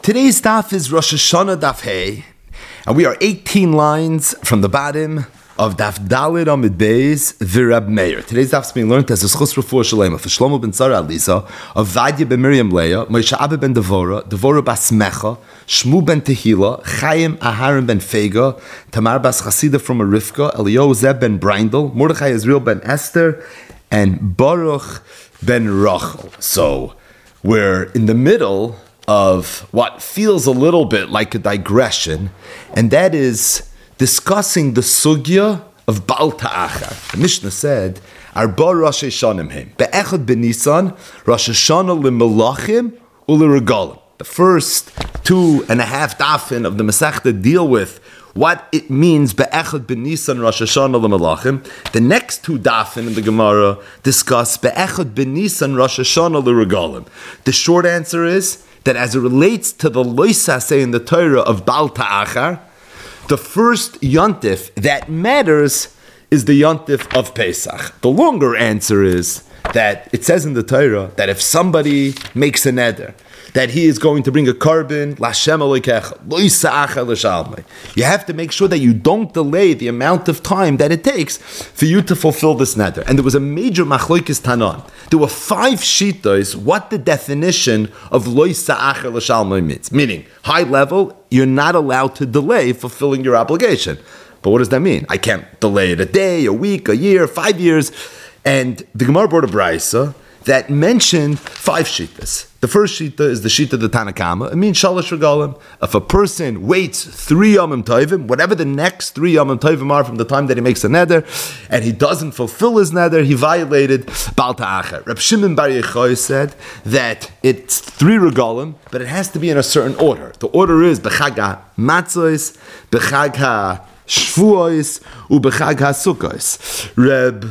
Today's daf is Rosh Hashanah daf Hey, and we are 18 lines from the bottom of daf Daled Amid Beis V'Rab Meir. Today's daf is being learned as a schus refuah shalema for Shlomo ben Tzara Aliza, of Vadya ben Miriam Leah, Moshe Abba ben Devora bas Mecha, Shmu ben Tehila, Chaim Aharon ben Fega, Tamar bas Chasida from a Rivka, Eliyahu Zeb ben Brindel, Mordechai Israel ben Esther, and Baruch ben Rachel. So we're in the middle of what feels a little bit like a digression, and that is discussing the sugya of Baal Ta'achar. The Mishnah said, Arba Rosh Hashanah heim, Be'echad b'Nisan, Rosh Hashanah l'melachim u'l'regalim. The first 2.5 dafin of the Masechta deal with what it means Be'echad b'Nisan Rosh Hashanah l'melachim. The next 2 dafin in the Gemara discuss Be'echad b'Nisan Rosh Hashanah l'regalim. The short answer is that as it relates to the loisase in the Torah of Baal Ta'achar, the first yontif that matters is the yontif of Pesach. The longer answer is that it says in the Torah that if somebody makes a neder, that he is going to bring a carbon, you have to make sure that you don't delay the amount of time that it takes for you to fulfill this neder. And there was a major machlokes tanan. There were 5 shitos what the definition of lois sa'achar l'shalmai means. Meaning, high level, you're not allowed to delay fulfilling your obligation. But what does that mean? I can't delay it a day, a week, a year, 5 years. And the Gemara brought a brisa that mentioned 5 shitas. The first shita is the shita of the Tanna Kama. It means shalosh regalim. If a person waits 3 yomim tovim, whatever the next 3 yomim tovim are from the time that he makes a neder, and he doesn't fulfill his neder, he violated Baal Ta'achar. Reb Shimon Bar Yochai said that it's 3 regalim, but it has to be in a certain order. The order is b'chag ha-matzos, b'chag ha-shvuos, u'b'chag ha-sukkos. Reb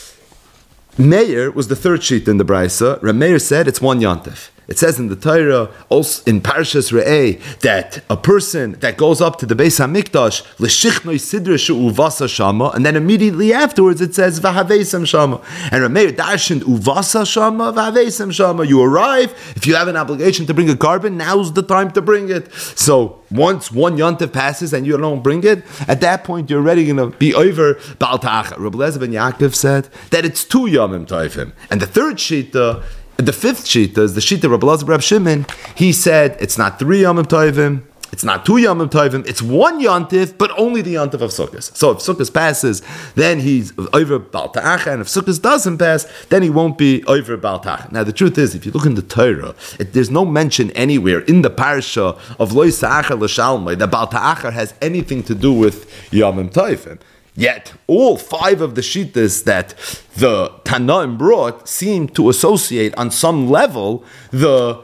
Meir was the third sheet in the Brisa. Reb Meir said it's 1 yontif. It says in the Torah, also in Parshas Re'eh, that a person that goes up to the Beis HaMikdash, l'shichnoi sidra she'uvasa shama, and then immediately afterwards it says, v'haveisem shama. And Reb Meir darshaned uvasa shama, v'haveisem shama. You arrive, if you have an obligation to bring a carbon, now's the time to bring it. So once 1 yontif passes and you don't bring it, at that point you're already going to be over Baal Ta'achar. Reb Eliezer ben Yaakov said that it's 2 yomim tovim. And the third shita, the 5th shita is the shita of Reb Eliezer Reb Shimon. He said it's not 3 yomim tovim, it's not 2 yomim tovim, it's 1 yontif, but only the yontif of Sukkot. So if Sukkot passes, then he's over Baal Ta'achar, and if Sukkot doesn't pass, then he won't be over Baal Ta'achar. Now the truth is, if you look in the Torah, there's no mention anywhere in the parsha of Lo Sa'achar L'Shalmai that Baal Ta'achar has anything to do with yomim tovim. Yet, all 5 of the shittas that the Tanaim brought seem to associate on some level the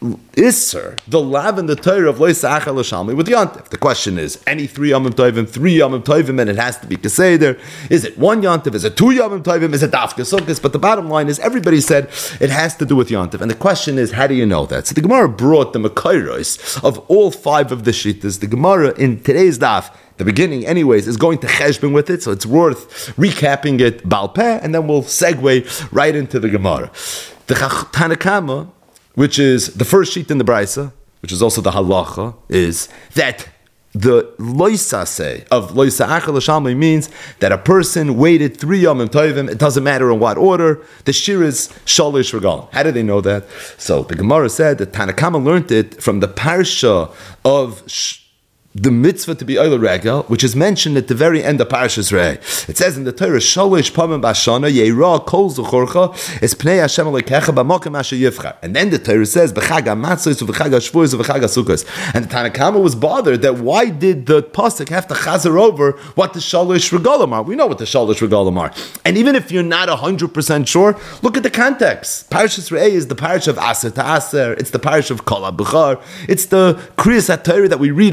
Isser, the lav in the Torah of Lo Sa'achar L'Shalmai with Yontif. The question is, any 3 yomim tovim, 3 yomim tovim, and it has to be Keseder. Is it 1 Yontif? Is it 2 yomim tovim? Is it Dafka Sukkos? But the bottom line is, everybody said it has to do with Yontif. And the question is, how do you know that? So the Gemara brought the Makairos of all 5 of the shittas. The Gemara in today's daf, the beginning anyways, is going to cheshbon with it, so it's worth recapping it Baal Peh, and then we'll segue right into the Gemara. The Tanna Kama, which is the first sheet in the Brisa, which is also the halacha, is that the loisase of Lo Sa'achar L'Shalmai means that a person waited 3 yomim tovim, it doesn't matter in what order, the shir is shalosh regalim. How do they know that? So the Gemara said that Tanna Kama learned it from the parsha of the mitzvah to be Oila Regel, which is mentioned at the very end of Parashas Re'eh. It says in the Torah, Shalosh Pamim Bashana Yeira Kol Zuchorcha Es Pnei Hashem Elokecha B'Mokem Asher Yivcha. And then the Torah says, B'chag HaMatzos U'B'chag HaShvuos U'B'chag HaSukkos. And the Tanna Kama was bothered that why did the pasuk have to chazer over what the Shalosh Regalim are? We know what the Shalosh Regalim are. And even if you're not 100% sure, look at the context. Parashas Re'eh is the parish of Aser Ta'aser. It's the parish of Kol HaBechar. It's the Kriyas HaTorah that we read over and over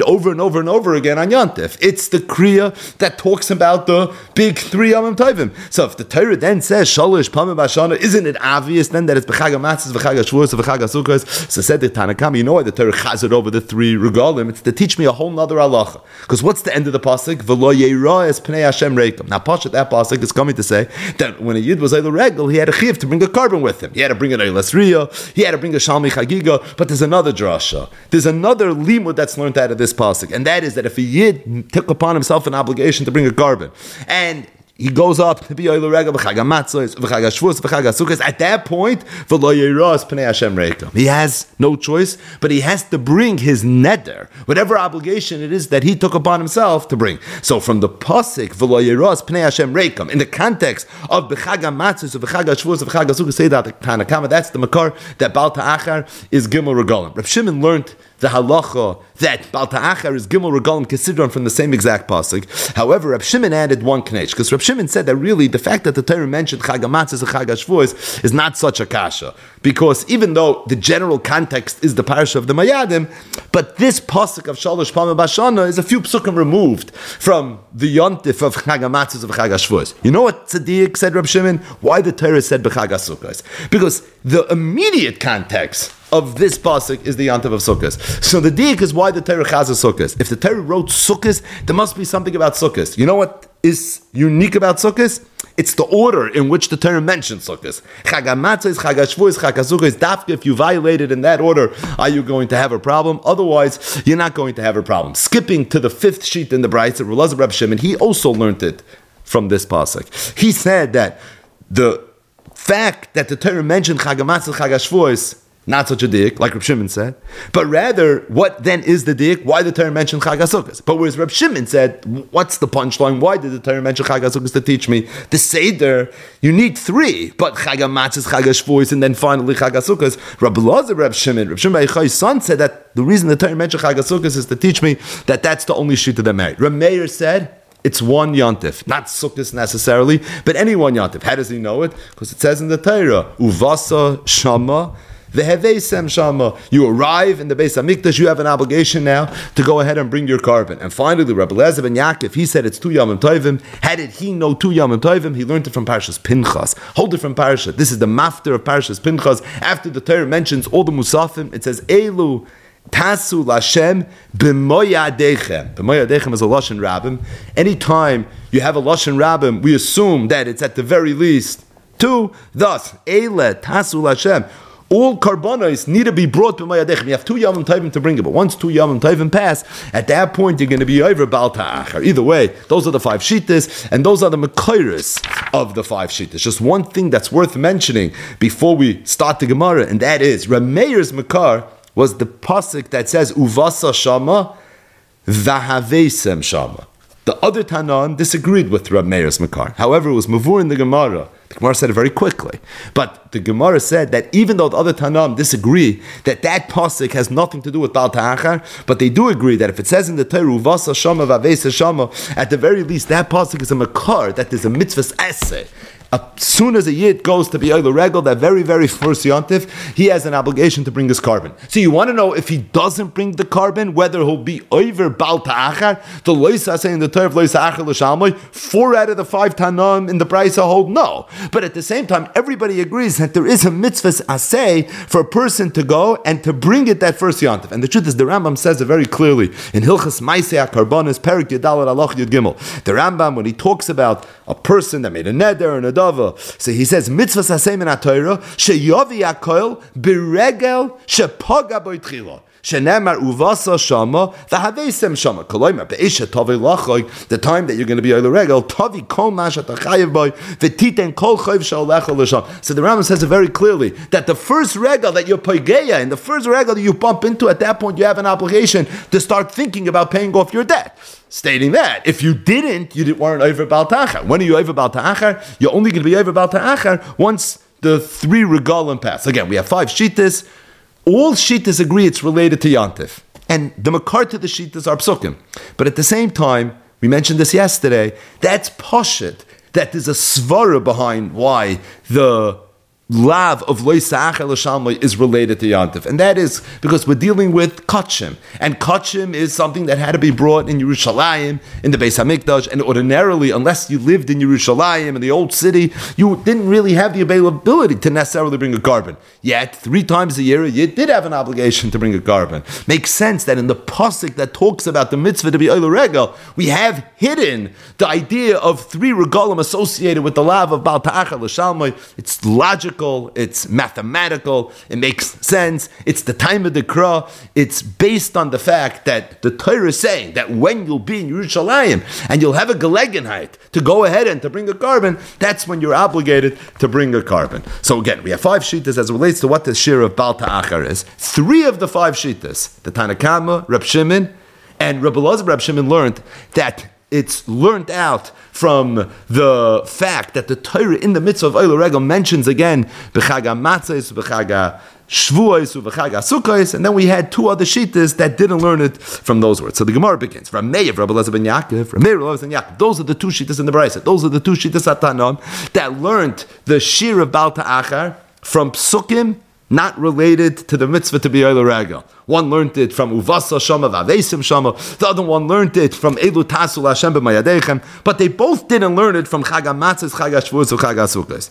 over and over again on Yontif. It's the Kriya that talks about the big 3 Yom Tovim. So if the Torah then says Shalish Pamim Bashana, isn't it obvious then that it's B'chag HaMatzos, B'chag HaShavuos, B'chag HaSukkos? So said the Tanakam, you know why the Torah chazed over the 3 regalim? It's to teach me a whole nother halacha. Because what's the end of the pasuk? V'lo yeira es pnei Hashem reikom. Now Pashat, that pasuk is coming to say that when a Yid was Eilu Regel, he had a chiv to bring a carbon with him. He had to bring an Eilas Riyah, he had to bring a Shalmi Chagiga, but there's another drasha. There's another limud that's learned out of this pasuk, and that is that if a Yid took upon himself an obligation to bring a carbon, and he goes up to be Oilu Regel, B'chag HaMatzos, B'chag HaShavuos, B'chag HaSukkos. At that point, V'lo Yeras Pnei Hashem Reikom. He has no choice, but he has to bring his neder, whatever obligation it is that he took upon himself to bring. So from the pasuk V'lo Yeras Pnei Hashem Reikom, in the context of B'chag HaMatzos, B'chag HaShavuos, B'chag HaSukkos, say that Tanakama, that's the makar that Bal Ta'achar is Gimel Regalim. Reb Shimon learned the halacha that Bal Ta'achar is Gimel Regalim Kesidron from the same exact pasuk. However, Reb Shimon added one knech, because Reb Shimon said that really the fact that the Torah mentioned Chag HaMatzos and Chag HaShavuos is not such a kasha, because even though the general context is the parsha of the Mayadim, but this pasuk of Shalosh Pamim Bashana is a few psukim removed from the yontif of Chag HaMatzos and Chag HaShavuos. You know what Tzaddik said, Reb Shimon? Why the Torah said B'chag HaSukkos? Because the immediate context of this pasuk is the Yantav of Sukkos. So the diak is why the Torah has a Sukkos. If the Torah wrote Sukkos, there must be something about Sukkos. You know what is unique about Sukkos? It's the order in which the Torah mentions Sukkos. Chag HaMatzos, Chag HaShavuos, Chag HaSukkos. Dafka, if you violate it in that order, are you going to have a problem? Otherwise, you're not going to have a problem. Skipping to the 5th sheet in the Brayz, Elazar Reb Shimon, he also learned it from this pasuk. He said that the fact that the Torah mentioned Chag HaMatzos, Chag HaShavuos, not such a dik, like Reb Shimon said, but rather, what then is the dik? Why the Torah mentioned Chag HaSukkos? But whereas Reb Shimon said, what's the punchline? Why did the Torah mention Chag HaSukkos to teach me? The Seder, you need 3, but Chag HaMatzos, Chag HaShavuos, and then finally Chag HaSukkos. Rabbi Elazar, Reb Shimon B'Yochai's son said that the reason the Torah mentioned Chag HaSukkos is to teach me that that's the only shita that married. Reb Meir said, it's one yontif, not sukkos necessarily, but any one yontif. How does he know it? Because it says in the Torah, Uvasa Shama, V'heveisem Shama. You arrive in the Beis HaMikdash, you have an obligation now to go ahead and bring your carbon. And finally, Rabbi Elazar ben Yaakov, he said it's 2 Yom Tovim. How did he know 2 Yom Tovim? He learned it from Parshas Pinchas. Whole different parasha. This is the mafter of Parshas Pinchas. After the Torah mentions all the Musafim, it says, Elu Tasu Lashem b'moyadechem. B'moyadechem is a Lashon Rabbim. Anytime you have a Lashon Rabbim, we assume that it's at the very least 2. Thus, Eile Tasu Lashem. All karbonos need to be brought to Mayadechem. You have 2 Yom Tovim to bring it, but once 2 Yom Tovim pass, at that point you're going to be over Bal Ta'achar. Either way, those are the 5 shittas, and those are the Mekairos of the 5 shittas. Just one thing that's worth mentioning before we start the Gemara, and that is, Reb Meir's Mekar was the pasuk that says, Uvasa Shama, Vahaveisem Shama. The other Tanan disagreed with Reb Meir's Mekar. However, it was Mavur in the Gemara. The Gemara said it very quickly. But the Gemara said that even though the other Tanam disagree that pasuk has nothing to do with Bal Ta'achar, but they do agree that if it says in the Torah, Uvasa Shama Vavesa Shama, at the very least that pasuk is a Mekar, that is a mitzvah's essay. As soon as a Yid goes to be Eilu Regel, that very, very first Yontif, he has an obligation to bring his carbon. So you want to know if he doesn't bring the carbon, whether he'll be over Bal Ta'achar, the Loisa saying the Torah of Loisa Achar L'Shalmai, 4 out of the 5 Tanam in the Brayza hold no. But at the same time, everybody agrees that there is a mitzvah's asay for a person to go and to bring it that first Yontif. And the truth is, the Rambam says it very clearly in Hilchas Maaseh HaKarbanos, Perik Yudalad Alach Yud Gimel. The Rambam, when he talks about a person that made a neder and a so he says, mitzvah sasem in HaTorah, sheyovi HaKoil, biregel, shepaga boi tchila. Shenemar uvasa shama, v'haveisem shama. Koloimer, be'esha tavi lachoy, the time that you're going to be Eilu Regel, tavi kol masha tachayev boi, v'titen kol choyv sha'olecha l'sham. So the Rambam says it very clearly, that the first regel that you're poigeya, and the first regel that you bump into, at that point you have an obligation to start thinking about paying off your debt. Stating that if you weren't over Bal Ta'achar. When are you over Bal Ta'achar? You're only going to be over Bal Ta'achar once the 3 regalim pass. Again, we have 5 shittas. All shittas agree it's related to Yantif. And the makar to the shittas are psukim. But at the same time, we mentioned this yesterday, that's pashut. That there's a svara behind why the lav of loy sa'achar l'shalmai is related to Yantif, and that is because we're dealing with kachim, and kachim is something that had to be brought in Yerushalayim, in the Beis Hamikdash, and ordinarily, unless you lived in Yerushalayim, in the old city, you didn't really have the availability to necessarily bring a carbon. Yet, 3 times a year, you did have an obligation to bring a carbon. Makes sense that in the pasuk that talks about the mitzvah to be oil regel, we have hidden the idea of 3 regalim associated with the lav of Baal Ta'achar L'Shalmai. It's logical. It's mathematical, it makes sense, it's the time of the Kra, it's based on the fact that the Torah is saying that when you'll be in Yerushalayim and you'll have a gelegenheit to go ahead and to bring a carbon, that's when you're obligated to bring a carbon. So again, we have 5 shittas as it relates to what the shir of Baal Ta'achar is. 3 of the 5 shittas, the Tanna Kama, Reb Shimon, and Reb Elazar Reb Shimon learned that it's learned out from the fact that the Torah in the mitzvah of Oil Regel mentions again B'chag HaMatzos, B'chag HaShavuos, B'chag HaSukkos, and then we had 2 other shittas that didn't learn it from those words. So the Gemara begins. Ramei of Rabbi Elazar ben Yaakov, Ramei of Rabbi Elazar ben Yaakov. Those are the 2 shittas in the Brisa. Those are the 2 shittas at Tanam that learned the shir of Baal Ta'achar from Psukim, not related to the mitzvah to be Oil Regel. One learned it from Uvasa Shama Vavesim Shama. The other one learned it from Elu Tasul Hashem b'Mayadechem. But they both didn't learn it from Chag HaMatzos, Chag HaShavuos, or Chag HaSukkos.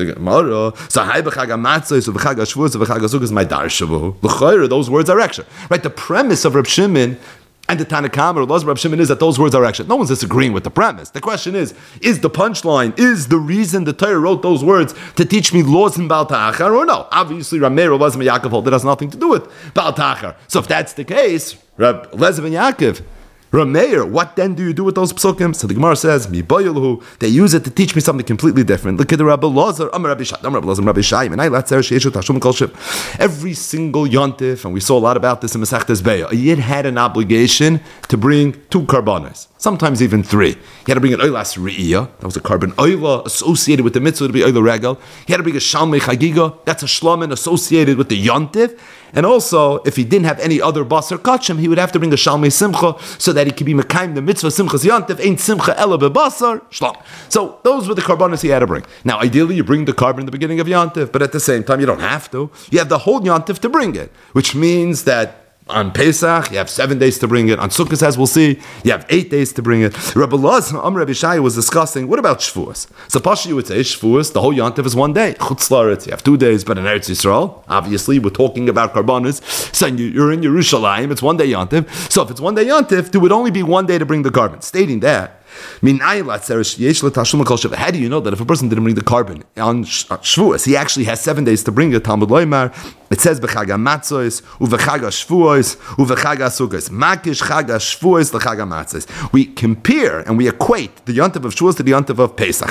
So Hai b'Chag HaMatzos, b'Chag HaShavuos, b'Chag HaSukkos, my Dar Shavu. L'chayr, those words are extra. Right? The premise of Reb Shimon and the Tanna Kama or Elazar Reb Shimon is that those words are extra. No one's disagreeing with the premise. The question is the punchline, is the reason the Torah wrote those words to teach me laws in Baal Ta'achar or no? Obviously, Ramei Elazar ben Yaakov hold it has nothing to do with Baal Ta'achar. So if that's the case, Reb Elazar ben Yaakov, Rameir, what then do you do with those psukim? So the Gemara says, they use it to teach me something completely different. Look at the Rabbi Elazar, Rabbi Shai, every single yontif, and we saw a lot about this in Masechtas Beya, a yid had an obligation to bring 2 karbanos, sometimes even 3. He had to bring an oilas re'iyah, that was a carbon oila associated with the mitzvah to be oila regel. He had to bring a shalmei chagiga, that's a shlamin associated with the yontif. And also, if he didn't have any other basar kachim, he would have to bring a shalmei simcha so that he could be mekayim the mitzvah simchas yantiv, ain't simcha ela bebasar shlam. So those were the karbanos he had to bring. Now, ideally, you bring the carbon in the beginning of yantiv, but at the same time, you don't have to. You have the whole yantiv to bring it, which means that on Pesach, you have 7 days to bring it. On Sukkot, as we'll see, you have 8 days to bring it. Rabbi Elazar, Rabbi Shai was discussing, what about Shavuos? So Pashi would say, Shavuos, the whole Yontif is 1 day. Chutz La'aretz, you have 2 days, but in Eretz Yisrael, obviously, we're talking about Karbanos. So you're in Yerushalayim, it's 1 day Yontif. So if it's 1 day Yontif, there would only be 1 day to bring the carbon. Stating that, how do you know that if a person didn't bring the carbon on Shavuos, he actually has 7 days to bring it? Talmud Loimar, it says b'chag hamatzos, uv'chag hashvuos, uv'chag hasukkos. Makish chag hashvuos l'chag hamatzos. We compare and we equate the yontiv of Shavuos to the yontiv of Pesach.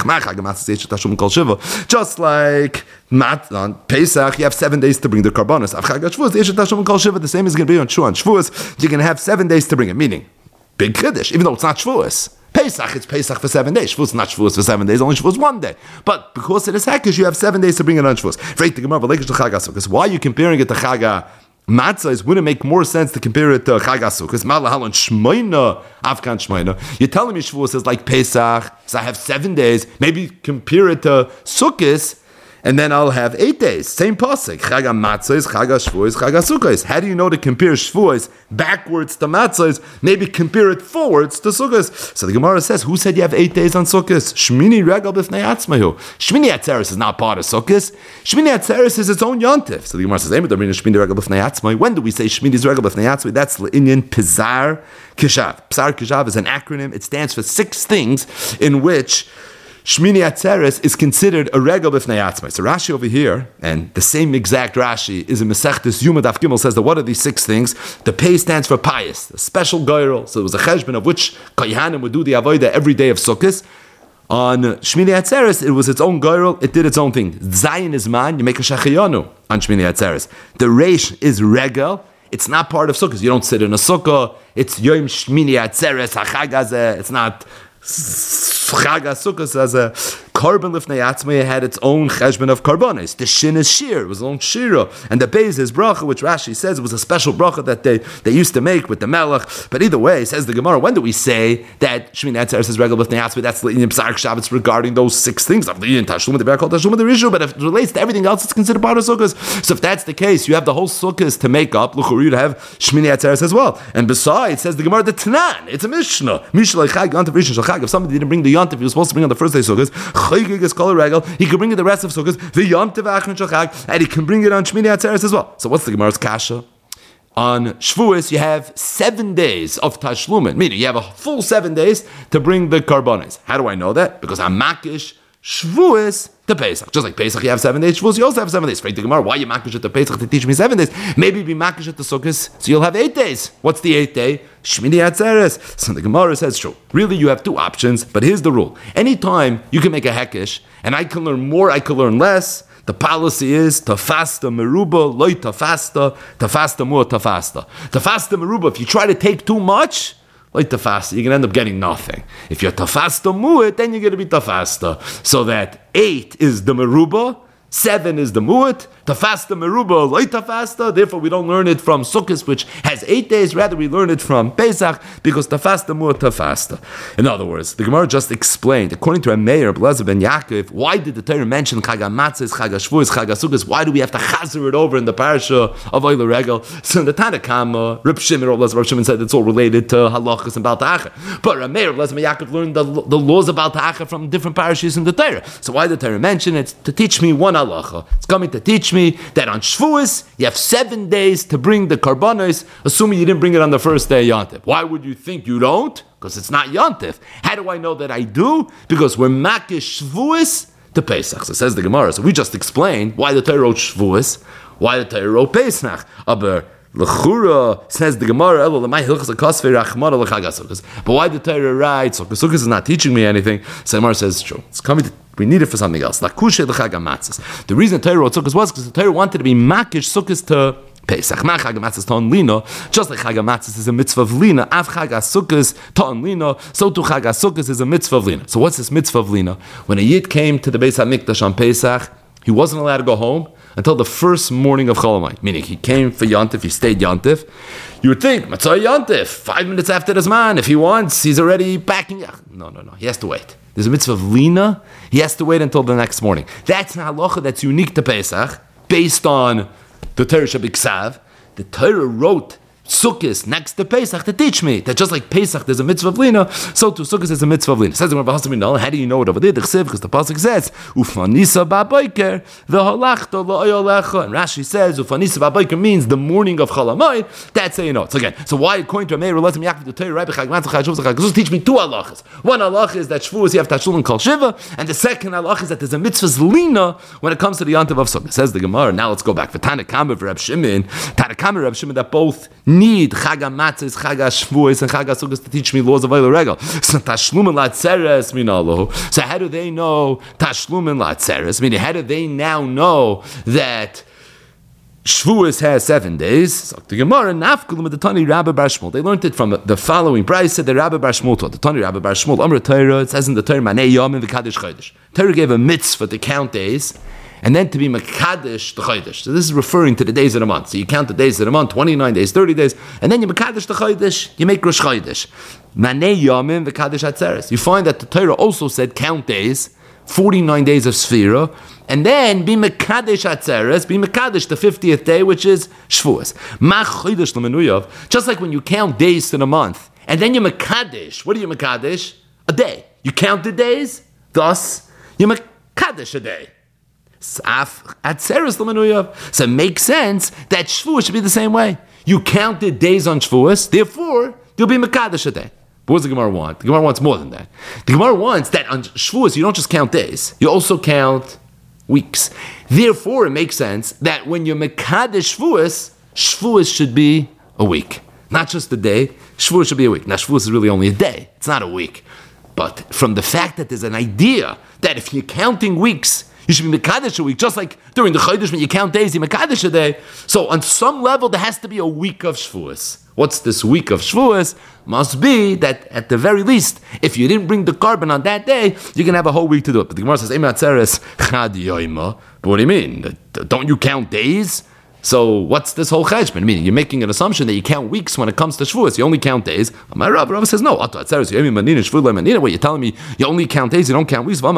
Just like on Pesach, you have 7 days to bring the karbanos. The same is going to be on Shavuos. You're going to have 7 days to bring it, meaning big chiddush, even though it's not Shavuos. Pesach, it's Pesach for 7 days. Shavuos not Shavuos for 7 days, only Shavuos 1 day. But because it is Hekesh, you have 7 days to bring it on Shavuos. Because why are you comparing it to Chag Matzos? Wouldn't it make more sense to compare it to Chag HaSukkos? Malahalon Shmoina, Afkan Shmoina. You're telling me Shavuos is like Pesach, so I have 7 days. Maybe compare it to Sukkos, and then I'll have 8 days. Same pasuk. Chag HaMatzos, Chag HaShavuos, Chag HaSukkos. How do you know to compare Shavuos backwards to Matzos? Maybe compare it forwards to Sukkos. So the Gemara says, who said you have 8 days on Sukkos? Shmini Regel B'fnei Atzmahu. Shmini Atzeres is not part of Sukkos. Shmini Atzeres is its own yontif. So the Gemara says, Shmini Regel B'fnei Atzmahu. When do we say Shmini's Regel B'fnei Atzmahu? That's L'inyan Pizar Kishav. Pizar Kishav is an acronym. It stands for 6 things in which Shmini Atzeres is considered a regel b'fnei atzmai. So Rashi over here, and the same exact Rashi is in Masechtas Yuma Daf Gimel, says that what are these 6 things? The Pei stands for pious, a special goyrel. So it was a cheshbon of which Kohanim would do the avodah every day of Sukkot. On Shmini Atzeres, it was its own goyrel, it did its own thing. Zayin is man, you make a shachayanu on Shmini Atzeres. The Reish is regel. It's not part of Sukkot. You don't sit in a sukkah. It's Yom Shmini Atzeres, Hachag Hazeh. It's not Chag HaSukkos as a Korban Lifnei Atzmei had its own cheshbon of karbonis. The shin is shir, it was own shira, and the beis is bracha, which Rashi says was a special bracha that they used to make with the melech. But either way, says the Gemara, when do we say that Shmini Atzeres is regular Lifnei Atzmei? That's in Psach Shabbos regarding those 6 things of the Tashlum, the Berakol Tashlum, the Rishu. But if it relates to everything else, it's considered part of Sukkos. So if that's the case, you have the whole Sukkos to make up. Look, you have Shmini Atzeres as well. And besides, says the Gemara, the Tanan, it's a Mishnah. Mishnah Chag Yontif Rishon Shachag. If somebody didn't bring the Yontif, he was supposed to bring on the first day Sukkos. Chagig is called a regal. He can bring it the rest of Sukkos. The Yontif Achron Shachag, and he can bring it on Shmini Atzeres as well. So what's the Gemara's kasha? On Shavuos, you have 7 days of Tashlumin, meaning you have a full 7 days to bring the karbonis. How do I know that? Because I'm makish Shavuos to Pesach. Just like Pesach, you have 7 days. Shavuos, you also have 7 days. Freit the Gemara, why you makish at the Pesach to teach me 7 days? Maybe be makish at the Sukkos, so you'll have 8 days. What's the 8th day? Shmini Atzeres. So the Gemara says, true. Really, you have 2 options, but here's the rule. Anytime you can make a hekesh, and I can learn more, I can learn less, the policy is tafasta meruba, loy tafasta mua tafasta. Tafasta meruba, if you try to take too much, like tafasta, you're going to end up getting nothing. If you're tafasta mu'at, then you're going to be tafasta. So that 8 is the meruba, 7 is the mu'at, tafasta meruba, loy tafasta. Therefore, we don't learn it from Sukkot, which has 8 days. Rather, we learn it from Pesach, because tafasta mu'at tafasta. In other words, the Gemara just explained, according to Meir, Blazer ben Yaakov, why did the Torah mention Chag HaMatzos, Chag HaShavuos, Chag HaSukkos? Why do we have to chazer it over in the parasha of Oile Regel? So in the Tanna Kama, Reb Shimon said it's all related to halachas and Baal Ta'acha. But Meir, Blazer ben Yaakov learned the laws of Baal Ta'acha from different parashas in the Torah. So why did the Torah mention it? To teach me one halacha. It's coming to teach me that on Shavuos, you have 7 days to bring the karbanos, assuming you didn't bring it on the first day of Yontif. Why would you think you don't? Because it's not Yontif. How do I know that I do? Because we're makish Shavuos to Pesach. So says the Gemara. So we just explained why the Torah wrote Shavuos, why the Torah wrote Pesach. Aber L'chura, says the Gemara, but why the Torah writes, Sukkot is not teaching me anything. So the Gemara says, true. It's coming to, we need it for something else. The reason the Torah wrote Sukkot was because the Torah wanted to be makish Sukkot to Pesach. Not Chag HaMatzos Ta'on Lino. Just like Chag HaMatzos is a mitzvah of Lina, Av Chag HaSukkos Ta'on Lino, so too Chag HaSukkos is a mitzvah of Lina. So what's this mitzvah of Lina? When a Yid came to the Beis HaMikdash on Pesach, he wasn't allowed to go home until the first morning of Cholamayim. Meaning he came for Yontif, he stayed Yontif. You would think, Matzah Yontif, 5 minutes after the Zman, if he wants, he's already backing up. No. He has to wait. There's a mitzvah of Lina, he has to wait until the next morning. That's an halacha that's unique to Pesach, based on the Torah Shabiksav. The Torah wrote Sukkot next to Pesach to teach me that just like Pesach there's a mitzvah of Lina, so too Sukkot is a mitzvah of Lina. Says the Gemara, how do you know it over there? Because the pasuk says Ufanisa ba'boker v'halachta la'oyolecha, and Rashi says Ufanisa ba'boker means the morning of Cholamayim. That's how you know. So again, so why according to Meir Relatim Yaakov the Torah Rabbi Chag HaMatzos Chag HaShavuos Chag HaSukkos teach me 2 halachas. One halacha is that Shavuos you have Tashlum and Kol Shiva, and the second halacha is that there's a mitzvah Lina when it comes to the Yontif of Sukkot. Says the Gemara. Now let's go back for Tanna Kama for Reb Shimon. Tanna Kama Reb Shimon that both need Chag HaMatzos, Chag HaShavuos, and Chag HaSukkos to teach me laws of Oile Regel. So Tashlum and Latzeres minalo. So how do they know Tashlum and Latzeres? Meaning, how do they now know that Shavuos has 7 days? So the Gemara Nafkulim with the Tani Rabbi Bar Shmuel. They learned it from the following. Bryce said the Rabbi Bar Shmuel taught. The Tani Rabbi Bar Shmuel Amr Torah. It says in the Torah Manei Yomim v'Kadosh Chodesh. Torah gave a mitzvah to count days, and then to be Mekadesh the Chodesh. So this is referring to the days of the month. So you count the days of the month, 29 days, 30 days, and then you Mekadesh the Chodesh, you make Rosh Chodesh. Manei Yomim v'Kadosh Atzeres. You find that the Torah also said count days, 49 days of Sfira, and then be Mekadesh Atzeres, be Mekadesh the 50th day, which is Shavuos. Ma Chodesh l'menuyav. Just like when you count days to the month, and then you Mekadesh. What do you Mekadesh? A day. You count the days, thus you Mekadesh a day. So it makes sense that Shavuos should be the same way. You counted days on Shavuos, therefore you'll be Mekadesh a day. But what does the Gemara want? The Gemara wants more than that. The Gemara wants that on Shavuos you don't just count days, you also count weeks. Therefore it makes sense that when you're Mekadesh Shavuos, Shavuos should be a week. Not just a day, Shavuos should be a week. Now Shavuos is really only a day, it's not a week. But from the fact that there's an idea that if you're counting weeks, You should be Mekadesh a week, just like during the Chodesh when you count days, you Mekadesh a day. So on some level, there has to be a week of Shavuos. What's this week of Shavuos? Must be that at the very least, if you didn't bring the carbon on that day, you can have a whole week to do it. But the Gemara says, but what do you mean? Don't you count days? So what's this whole cheshbon? Meaning you're making an assumption that you count weeks when it comes to Shavuos. You only count days. My Rav says no. What you're telling me you only count days, you don't count weeks.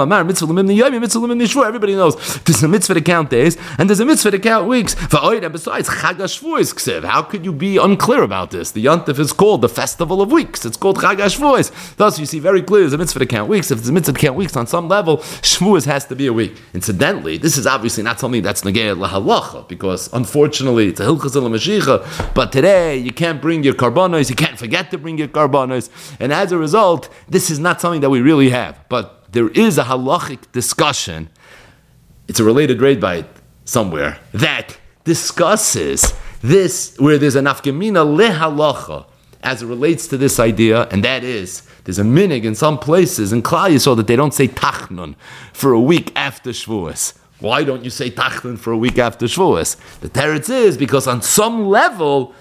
Everybody knows there's a mitzvah to count days and there's a mitzvah to count weeks. And besides, Chag HaShavuos, how could you be unclear about this? The Yontif is called the Festival of Weeks. It's called Chag HaShavuos. Thus, you see very clear there's a mitzvah to count weeks. If there's a mitzvah to count weeks on some level, Shavuos has to be a week. Incidentally, this is obviously not something that's negei lahalacha because unfortunately, it's a hilchas l'mashicha, but today you can't bring your karbanos, you can't forget to bring your karbanos, and as a result, this is not something that we really have. But there is a halachic discussion, it's a related raid bite somewhere, that discusses this, where there's a nafkamina lehalacha, as it relates to this idea, and that is, there's a minig in some places in Klal Yisrael that they don't say tachnun for a week after Shavuos. Why don't you say tachnun for a week after Shavuos? The teretz is because on some level,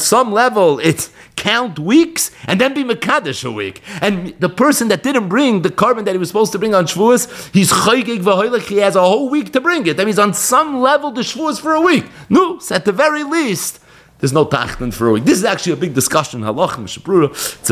it's count weeks and then be mekadesh a week. And the person that didn't bring the carbon that he was supposed to bring on Shavuos, he's chaygig v'hoylech, he has a whole week to bring it. That means on some level the Shavuos for a week. No, so at the very least, there's no tachnun for a week. This is actually a big discussion. Halach Mishabrura. It's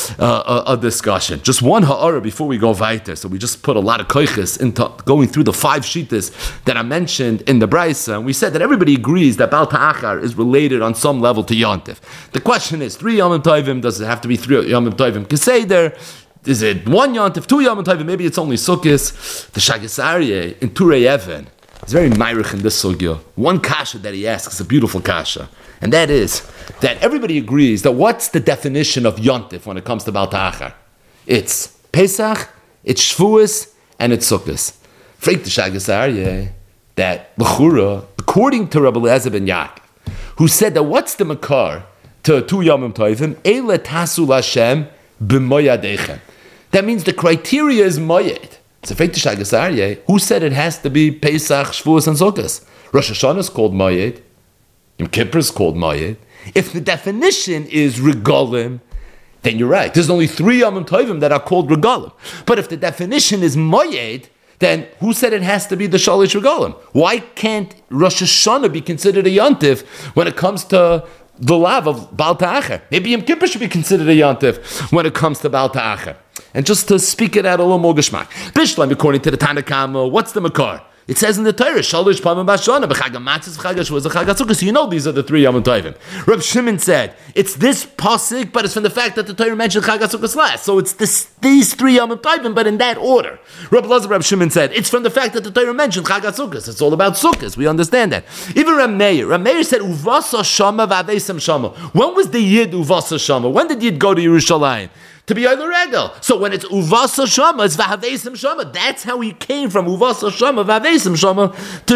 a discussion. Just one ha'ara before we go weiter. So we just put a lot of koiches into going through the 5 shittas that I mentioned in the Brisa. And we said that everybody agrees that Bal Ta'achar is related on some level to Yontif. The question is, 3 Yom Tovim, does it have to be 3 Yom Tovim Keseder? Is it 1 Yontif, 2 Yom Tovim? Maybe it's only Sukkos. The Shagas Aryeh in Turei Even is very myrich in this sugya. One kasha that he asks is a beautiful kasha. And that is that everybody agrees that what's the definition of Yontif when it comes to Bal Ta'achar? It's Pesach, it's Shavuos, and it's Sukkos. Freit the Shagas Aryeh that L'chura, according to Rabbi Eliezer ben Yaakov, who said that what's the makar to 2 Yomim Tovim? Eile tasu l'Hashem b'moyadechem. That means the criteria is moyed. So Freit the Shagas Aryeh, who said it has to be Pesach, Shavuos, and Sukkos? Rosh Hashanah is called moyed. Yom Kippur is called Mayed. If the definition is Regalim, then you're right. There's only 3 Yom Tovim that are called Regalim. But if the definition is Mayed, then who said it has to be the Shalish Regalim? Why can't Rosh Hashanah be considered a Yontif when it comes to the lav of Bal Ta'achar? Maybe Yom Kippur should be considered a Yontif when it comes to Bal Ta'achar. And just to speak it out a little more geschmack. Bishlam, according to the Tanakama, what's the Makar? It says in the Torah, Shalosh Pamim Bashana, B'chag HaMatzos, B'chag HaShavuos, B'chag HaSukkos. So you know these are the 3 Yom Tovim. Reb Shimon said, it's this pasuk, but it's from the fact that the Torah mentioned Chag HaSukkos last. So it's these 3 Yom Tovim, but in that order. Reb Shimon said, it's from the fact that the Torah mentioned Chag HaSukkos. It's all about Sukkos. We understand that. Even Reb Meir said, Uvasa Shama v'Avesam Shama. When was the Yid Uvasa Shama? When did Yid go to Yerushalayim? To be Oiler Regel. So when it's Uvasa Shama, it's V'Havesim Shama. That's how he came from Uvasa Shama, V'Havesim Shama,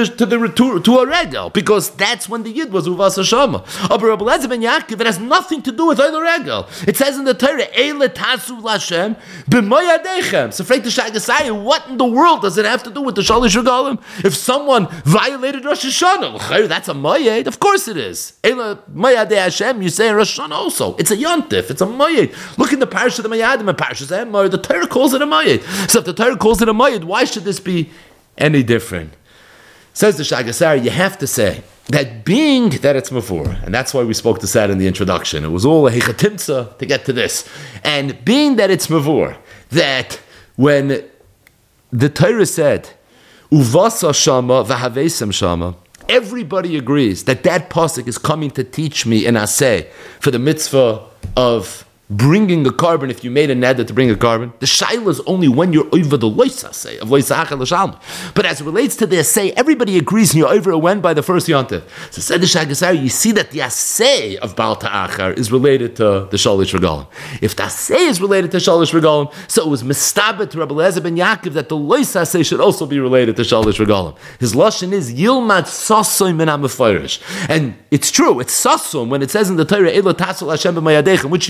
to a Regel. Because that's when the Yid was Uvasa Shama. But Rabbi Eliezer ben Yaakov, it has nothing to do with Oiler Regel. It says in the Torah, Eile Tasu L'Hashem, B'moyadechem. So Freit the Shagasai, what in the world does it have to do with the Shalish Regalim? If someone violated Rosh Hashanah, that's a Moyed. Of course it is. Eile Moyadei Hashem, you say in Rosh Hashanah also. It's a Yontif, it's a Moyed. Look in the parish the Mayadim and Parshas Emor, the Torah calls it a Mayid. So if the Torah calls it a Mayid, why should this be any different? Says the Shagasari, you have to say that being that it's Mavur, and that's why we spoke to that in the introduction. It was all a Hechatimtza to get to this. And being that it's Mavur, that when the Torah said, Uvasa Shama v'Havesim Shama, everybody agrees that pasuk is coming to teach me in Aseh for the mitzvah of bringing a carbon. If you made a neder to bring a carbon, the shaila is only when you're over the loisa say of loisa achal l'shalma. But as it relates to the assay, everybody agrees you're over when by the first yontif. So said the Shagasari, you see that the assay of Bal Ta'achar is related to the shalish regalim. If the assay is related to shalish regalim, so it was mistabed to Rabbi Eliezer ben Yaakov that the loisa assay should also be related to shalish regalim. His lashon is yilmad sasoim min ha'mefarish, and it's true. It's sasom when it says in the Torah Elo tasul Hashem b'mayadechem, which yontif we're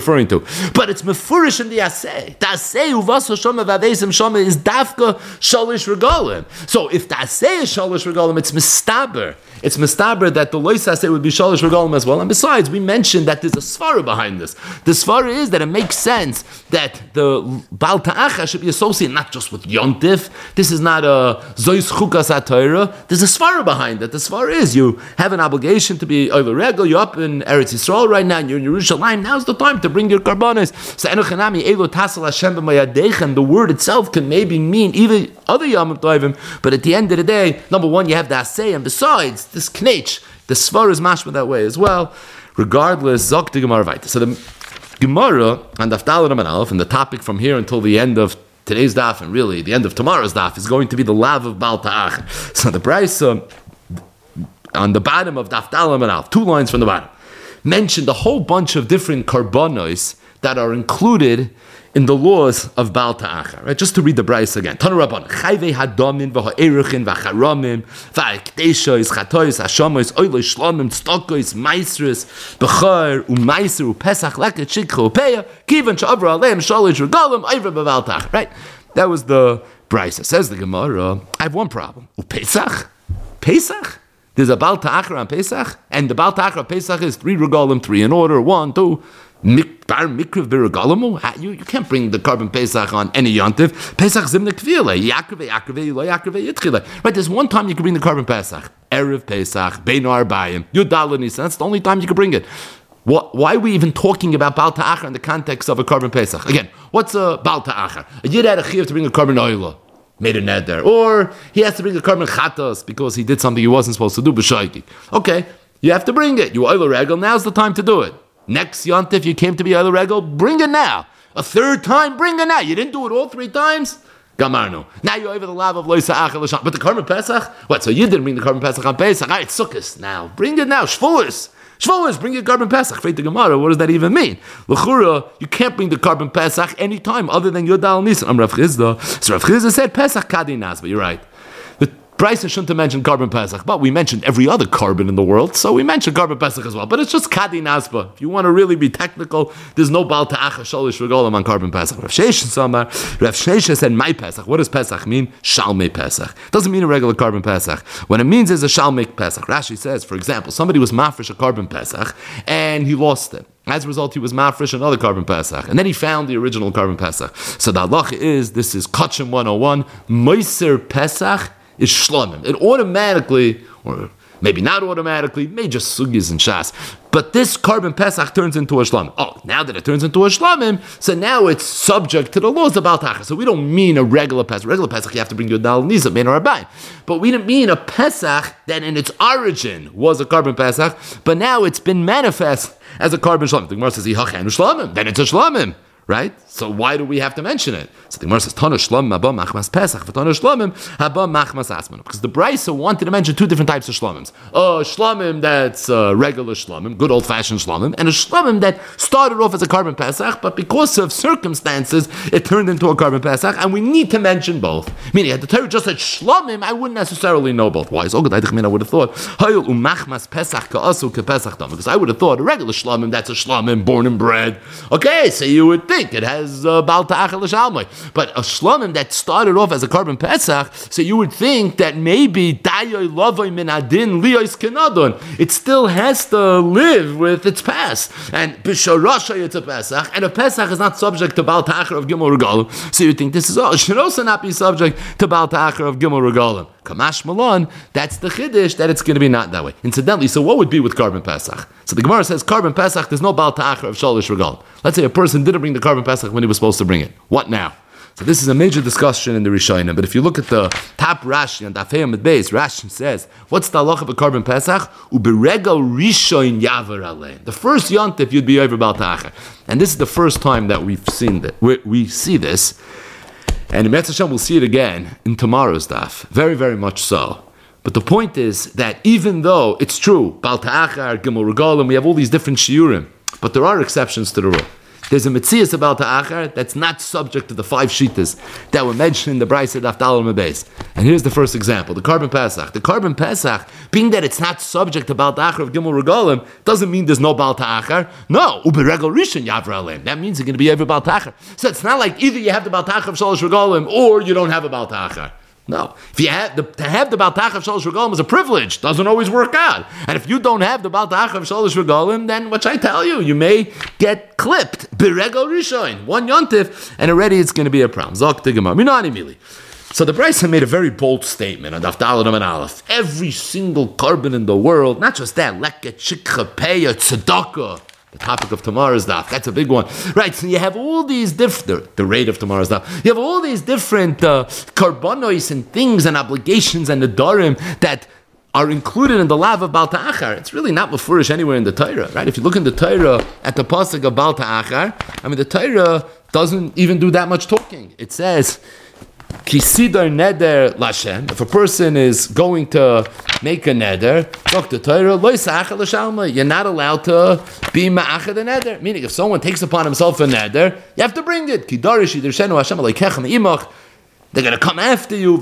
referring to. But it's mefurish in the aseh. The aseh uvaso shama v'avesim shama is dafka shalish regalim. So if the aseh is shalish regalim, it's mistaber. It's mistaber that the lois aseh would be shalish regalim as well. And besides, we mentioned that there's a svara behind this. The svara is that it makes sense that the Baal Ta'acha should be associated not just with Yontif. This is not a Zois Chukas HaTorah. There's a svara behind it. The svara is you have an obligation to be Oil Regel. You're up in Eretz Yisrael right now, and you're in Yerushalayim. Now's the time to bring your karbanos. So Enochanami Elo Tasal Hashem b'mayadechem. The word itself can maybe mean even other Yom Tovim, but at the end of the day, number one, you have the Aseh, and besides, this Knech, the svara is mashma that way as well. Regardless, Zok the Gemara Vayta. So the Gemara and Daf Daled Amud Aleph, and the topic from here until the end of today's daf, and really the end of tomorrow's daf, is going to be the lav of Baal Ta'acha. So the Brisa on the bottom of Daf Daled Amud Aleph, 2 lines from the bottom, mentioned a whole bunch of different karbanos that are included in the laws of Baal Ta'acha. Right? Just to read the Brisa again. Tanu Rabban, Chayvei Hadamin v'ha'eruchin v'charamim v'ha'ekdeshois chatois hashamois oiloi shlomim tztokois maisris b'char u'maiser u'pesach leket shikcha u'peya kivan she'avra aleim shalish regalim oivra b'Baal Ta'acha. Right? That was the Brisa. Says the Gemara, I have one problem. U'pesach? Pesach? There's a Baal Ta'acha on Pesach, and the Baal Ta'acha on Pesach is 3 regalim, 3 in order, 1, 2. You can't bring the carbon Pesach on any yontif. Pesach zimne kvile. Yakreve, lo yakreve yitchile. Right, there's one time you can bring the carbon Pesach. Erev Pesach, Bein Arbayim, Yudal Nisan. That's the only time you can bring it. Why are we even talking about Baal Ta'acha in the context of a carbon Pesach? Again, what's a Baal Ta'acha? A Yid had a chiyuv to bring a carbon oila, made a neder. Or he has to bring a carbon chatos because he did something he wasn't supposed to do, b'shaiki. Okay, you have to bring it. You oil regal, now's the time to do it. Next yontif, you came to be oil regal, bring it now. A 3rd time, bring it now. You didn't do it all 3 times? Gamarno. Now you're over the lav of loisa achel l'sham. But the carbon Pesach? What, so you didn't bring the carbon Pesach on Pesach? All right, sukkos now. Bring it now. Shvuos, bring your carbon Pesach. Feit the Gemara, what does that even mean? L'chura, you can't bring the carbon Pesach any time other than Yodal Nisan. I'm Rav Chizda. So Rav Chizda said Pesach Kadi Nazba. You're right. Bryce shouldn't have mentioned carbon Pesach, but we mentioned every other carbon in the world, so we mentioned carbon Pesach as well. But it's just Kadi Nazba. If you want to really be technical, there's no Baal Ta'acha Shalish Regalim on carbon Pesach. Rav Shesha said, my Pesach. What does Pesach mean? Shalmei Pesach. Doesn't mean a regular carbon Pesach. What it means is a Shalmei Pesach. Rashi says, for example, somebody was mafresh a carbon Pesach, and he lost it. As a result, he was mafresh another carbon Pesach. And then he found the original carbon Pesach. So the halacha is, this is Kachim 101, Moiser Pesach is shlomim. It automatically, or maybe not automatically, may just sugis and shas. But this carbon Pesach turns into a shlomim. Oh, now that it turns into a shlomim, so now it's subject to the laws of Baal Ta'acha. So we don't mean a regular Pesach. Regular Pesach, you have to bring your dal nisa, mein or abayim. But we didn't mean a Pesach that in its origin was a carbon Pesach, but now it's been manifest as a carbon shlomim. The Gemara says, shlomim. Then it's a shlomim. Right? So why do we have to mention it? So the Gemara says, Tana Shlomim haba machmas Pesach, v'Tana Shlomim haba machmas Asmanu. Because the Brisa wanted to mention 2 different types of Shlomims. A Shlomim that's a regular Shlomim, good old-fashioned Shlomim, and a Shlomim that started off as a carbon Pesach, but because of circumstances, it turned into a carbon Pesach, and we need to mention both. Meaning, had the Torah just said Shlomim, I wouldn't necessarily know both. Why? I would have thought, Hayil umachmas Pesach ka'asu ka'Pesach dam. Because I would have thought a regular Shlomim, that's a Shlomim born and bred. Okay, so you would think it has Baal Ta'acha l'shalmei. But a shlomim that started off as a carbon Pesach, so you would think that maybe dayoy lavoi min adin liyos kenadon. It still has to live with its past. And b'sharasha it's a Pesach, and a Pesach is not subject to Baal Ta'acha of Gimel Regalim. So you think this is all. It should also not be subject to Baal Ta'acha of Gimel Regalim. Kamash Malon, that's the Chiddush, that it's going to be not that way. Incidentally, so what would be with carbon Pesach? So the Gemara says, carbon Pesach, there's no Baal Ta'acha of Shalish Regalim. Let's say a person didn't bring the carbon Pesach when he was supposed to bring it. What now? So this is a major discussion in the Rishonim, but if you look at the top Rashi on Daf Amud Beis, Rashi says, what's the halacha of a carbon Pesach? Uberegal Rishon Yavar Alein. The first yontif you'd be over Baal Ta'acha. And this is the first time that we've seen that. We see this. And in Hashem, we'll see it again in tomorrow's daf. Very, very much so. But the point is that even though it's true, Baal Ta'acha, Gimel Regalim, we have all these different shiurim, but there are exceptions to the rule. there's a Metzias about Ta'achar that's not subject to the 5 Shitas that were mentioned in the Brisa Daf Daled Amud Beis. And here's the first example, the Korban Pesach. The Korban Pesach, being that it's not subject to Baal Ta'achar of Gimel Regalim, doesn't mean there's no Baal Ta'achar. No, Uberegel Rishon Yavra Aleim. That means it's going to be every Baal Ta'achar. So it's not like either you have the Baal Ta'achar of Shalosh Regalim or you don't have a Baal Ta'achar. No. If you have to have the Baal Ta'achar of Shalosh Regalim is a privilege. Doesn't always work out. And if you don't have the Baal Ta'achar of Shalosh Regalim, then what I tell you, you may get clipped. Beregel Rishon. One yontif, and already it's going to be a problem. Zok Tigama. Minani Mili. So the Brisa made a very bold statement on Daf Daled Amud Aleph. Every single korban in the world, not just that, leket, shikha, peya, tzedakah, the topic of tomorrow's daf, that's a big one. Right, so you have all these different, the rate of tomorrow's daf, you have all these different karbonos and things and obligations and nedarim that are included in the lav of Baal Ta'achar. It's really not mefurish anywhere in the Torah, right? If you look in the Torah at the pasuk of Baal Ta'achar, I mean, the Torah doesn't even do that much talking. It says, Kisidar neder lashem. If a person is going to make a neder, talk to Torah, you're not allowed to be ma'achad a neder. Meaning, if someone takes upon himself a neder, you have to bring it. They're going to come after you.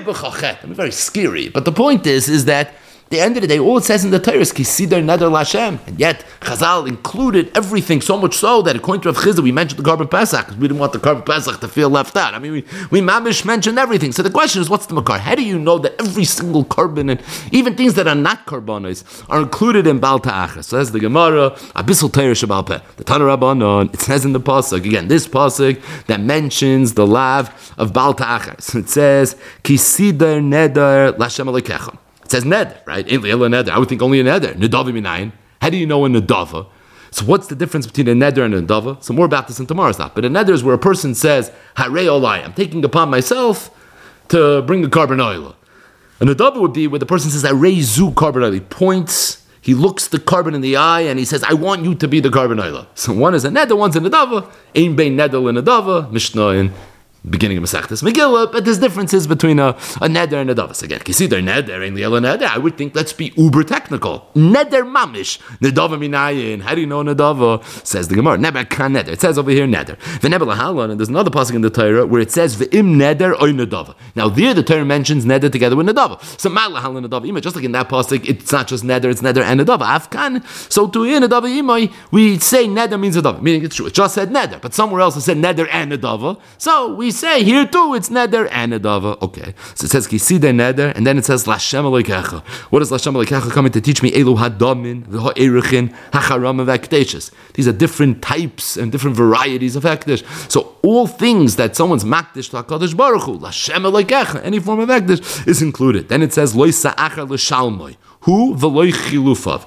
I mean, very scary. But the point is that at the end of the day, all it says in the Torah is Kisidar neder lashem, and yet Chazal included everything so much so that according to Rav Chizda, we mentioned the Korban Pesach because we didn't want the Korban Pesach to feel left out. I mean, we mamish mentioned everything. So the question is, what's the makar? How do you know that every single korban and even things that are not korbanos are included in Baal Ta'achar? So that's the Gemara, Abyssal Torah Shabal Peh, the Tana Rabbanon. It says in the pasuk again, this pasuk that mentions the lav of Baal Ta'achar. So it says Kisidar neder lashem alekecha. It says neder, right? I would think only a neder. Nedava minayin. How do you know a nedava? So what's the difference between a neder and a nedava? So more about this in tomorrow's daf. But a neder is where a person says, Harei olai, I'm taking upon myself to bring a korban oil. A nedava would be where the person says, Harei zu korban oil. He points, he looks the korban in the eye, and he says, I want you to be the korban oil. So one is a neder, one's a nedava. Ein bein neder and nedava, Mishnah in beginning of Masechtas Megillah, but there's differences between a neder and a davos. Again, Kisidar neder and liela neder. I would think let's be uber technical. Neder mamish, nedava minayin. How do you know nedava? Says the Gemara. Neber kan neder. It says over here neder. V'neber lahalon, and there's another pasuk in the Torah where it says v'im neder oy nedava. Now there the Torah mentions neder together with nedava. So ma lahalon nedava imay. Just like in that pasuk, it's not just neder, it's neder and nedava. Afkan. So to in nedava imay, we say neder means nedava. Meaning it's true. It just said neder, but somewhere else it said neder and nedava. So we say here too it's neder and nedava. Okay, so it says kisidei neder, and then it says lashem alekecha. What is lashem alekecha coming to teach me? Elu hadamin v'ha'erichin hacharam v'akdeshes. These are different types and different varieties of akdesh. So all things that someone's makdish to Hakadosh Baruch Hu, lashem alekecha, any form of akdesh is included. Then it says lo sa'achar l'shalmoi, hu v'lo chilufav.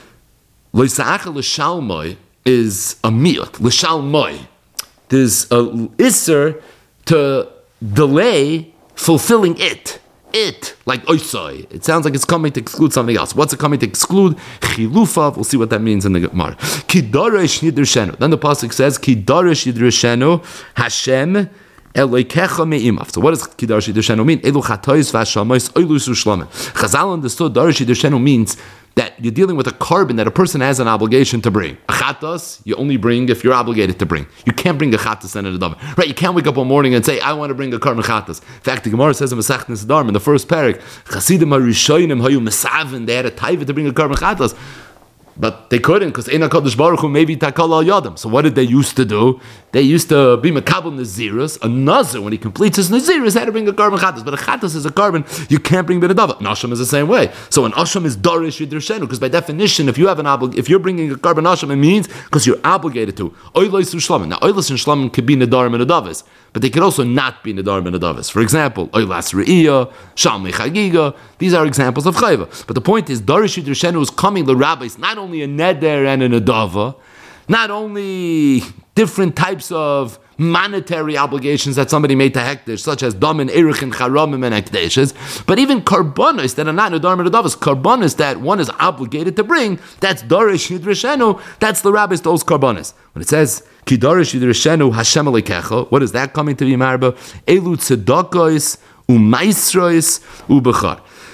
Lo sa'achar l'shalmoi is a miut l'shalmoi. There's a isser to delay fulfilling it, like oisoi. It sounds like it's coming to exclude something else. What's it coming to exclude? Chilufav. We'll see what that means in the Gemara. Kidaresh nidreshenu. Then the pasuk says, Kidaresh nidreshenu Hashem Elokecha me'imav. So what does Kidaresh nidreshenu mean? Elu chatois v'ashamois oilus u'shlamim. Chazal understood Daresh nidreshenu means that you're dealing with a korban that a person has an obligation to bring. A chatas, you only bring if you're obligated to bring. You can't bring a chatas and a nedava. Right, you can't wake up one morning and say, I want to bring a korban chatas. In fact, the Gemara says in Masechtas Nedarim, in the first parak, Chasidim HaRishonim hayu mesaven, they had a taiva to bring a korban chatas. But they couldn't, because Ein HaKadosh Baruch Hu maybe takal al yadam. So what did they used to do? They used to be mekabel nazirus. A nazir, when he completes his nazirus, had to bring a korban chatas. But a chatas is a korban you can't bring b'nedava. An asham is the same way. So an asham is darish yidrishenu, because by definition, if you have if you're bringing a korban asham, it means because you're obligated to. Oilos u'shlamim. Now oilos and shlamim could be nedarim and nedavas, but they could also not be nedarim and nedavas. For example, oilas re'iyah, shalmei chagiga. These are examples of chayva. But the point is, darish yidrishenu is coming the rabbis not only a neder and a nedava, not only different types of monetary obligations that somebody made to hekdesh, such as damin, erich, and charamim and hekdeshes, but even karbonos that are not nedar and nedavas, karbonos that one is obligated to bring, that's darish yidrishenu, that's the rabbis, those karbonos. When it says ki darish yidrishenu Hashem alekecha, what is that coming to be marba? Elu tzedakos u'maisros u'bechar.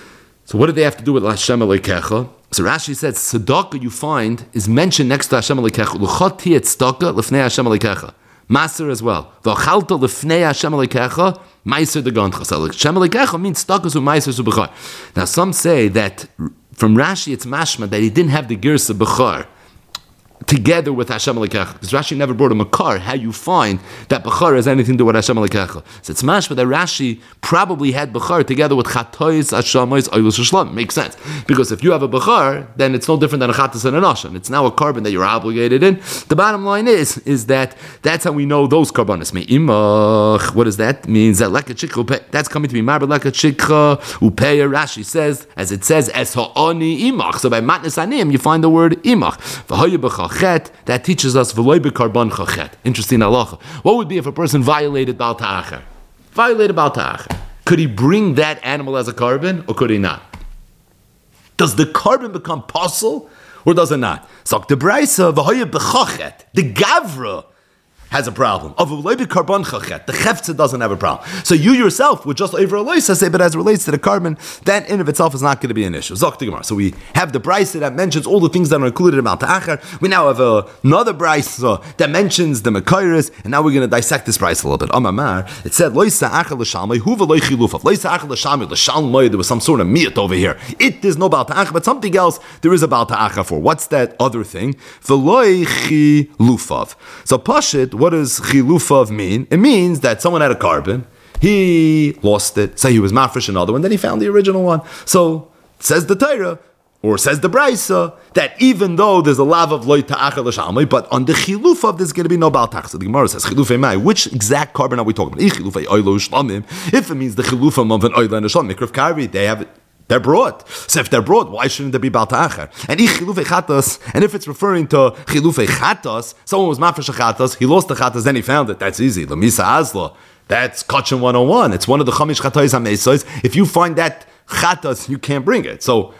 So what do they have to do with Hashem Elokecha? So Rashi says, tzedakah you find is mentioned next to Hashem Elokecha. L'chot tiyeh tzedakah l'fnei Hashem Elokecha. Maser as well. V'achalta l'fnei Hashem Elokecha, meiser de gantcha. So Hashem Elokecha means tzedakah su meiser su b'char. Now some say that from Rashi it's mashma that he didn't have the girsa b'char together with Hashem Elokecha, because Rashi never brought a makar. How you find that Bechar has anything to do with Hashem Elokecha? So it's mashma that Rashi probably had Bechar together with Chatois, Hashemois, Oilus Shlam. Makes sense, because if you have a Bechar, then it's no different than a Chatas and a Nashon. It's now a carbon that you're obligated in. The bottom line is that that's how we know those carbonas. Me'imach, what does that mean? That's coming to be Marba Leka Chikha Upeya. Rashi says, as it says, Es ha'ani imach. So by Matnes Anim, you find the word imach. V'hoye b'chach. That teaches us v'loy b'karban chachet. Interesting halacha. What would be if a person violated Baal Ta'achar? Could he bring that animal as a carbon, or could he not? Does the carbon become possible, or does it not? So the Braisa v'hoye b'chachet, the Gavra has a problem. Of v'loy b'karban chachet, the Cheftzah doesn't have a problem. So you yourself would just over a loisa say, but as it relates to the carbon, that in of itself is not going to be an issue. Zok the Gemara. So we have the Braisa that mentions all the things that are included in Baal Ta'achar. We now have another Braisa that mentions the Mekairis, and now we're going to dissect this Braisa a little bit. Amamar, it said, loisa achar l'shalmai, hu v'loy chilufav. Loisa achar l'shalmai, l'shalmai, there was some sort of miyat over here. It is no Baal Ta'achar, but something else there is a Baal Ta'achar for. What's that other thing? V'loy chilufav. So Pashit, what does chilufav mean? It means that someone had a carbon, he lost it, say he was mafresh another one, then he found the original one. So says the Torah, or says the Braisa, that even though there's a lav of loy ta'achar l'shalmai, but on the chilufav there's going to be no Baal Ta'achar. So the Gemara says, chilufei mai, which exact carbon are we talking about? Chilufei oilo shlamim. If it means the chilufam of an oilo and a shlam, mikrav kari, they have it. They're brought. So if they're brought, why shouldn't there be Baal Ta'achar? And if it's referring to chilufei chatas, someone was mafresh chatas, he lost the chatas, then he found it. That's easy. Lamisa azla. That's Kachin 101. It's one of the Chamish Chatayis HaMesois. If you find that chatas, you can't bring it. So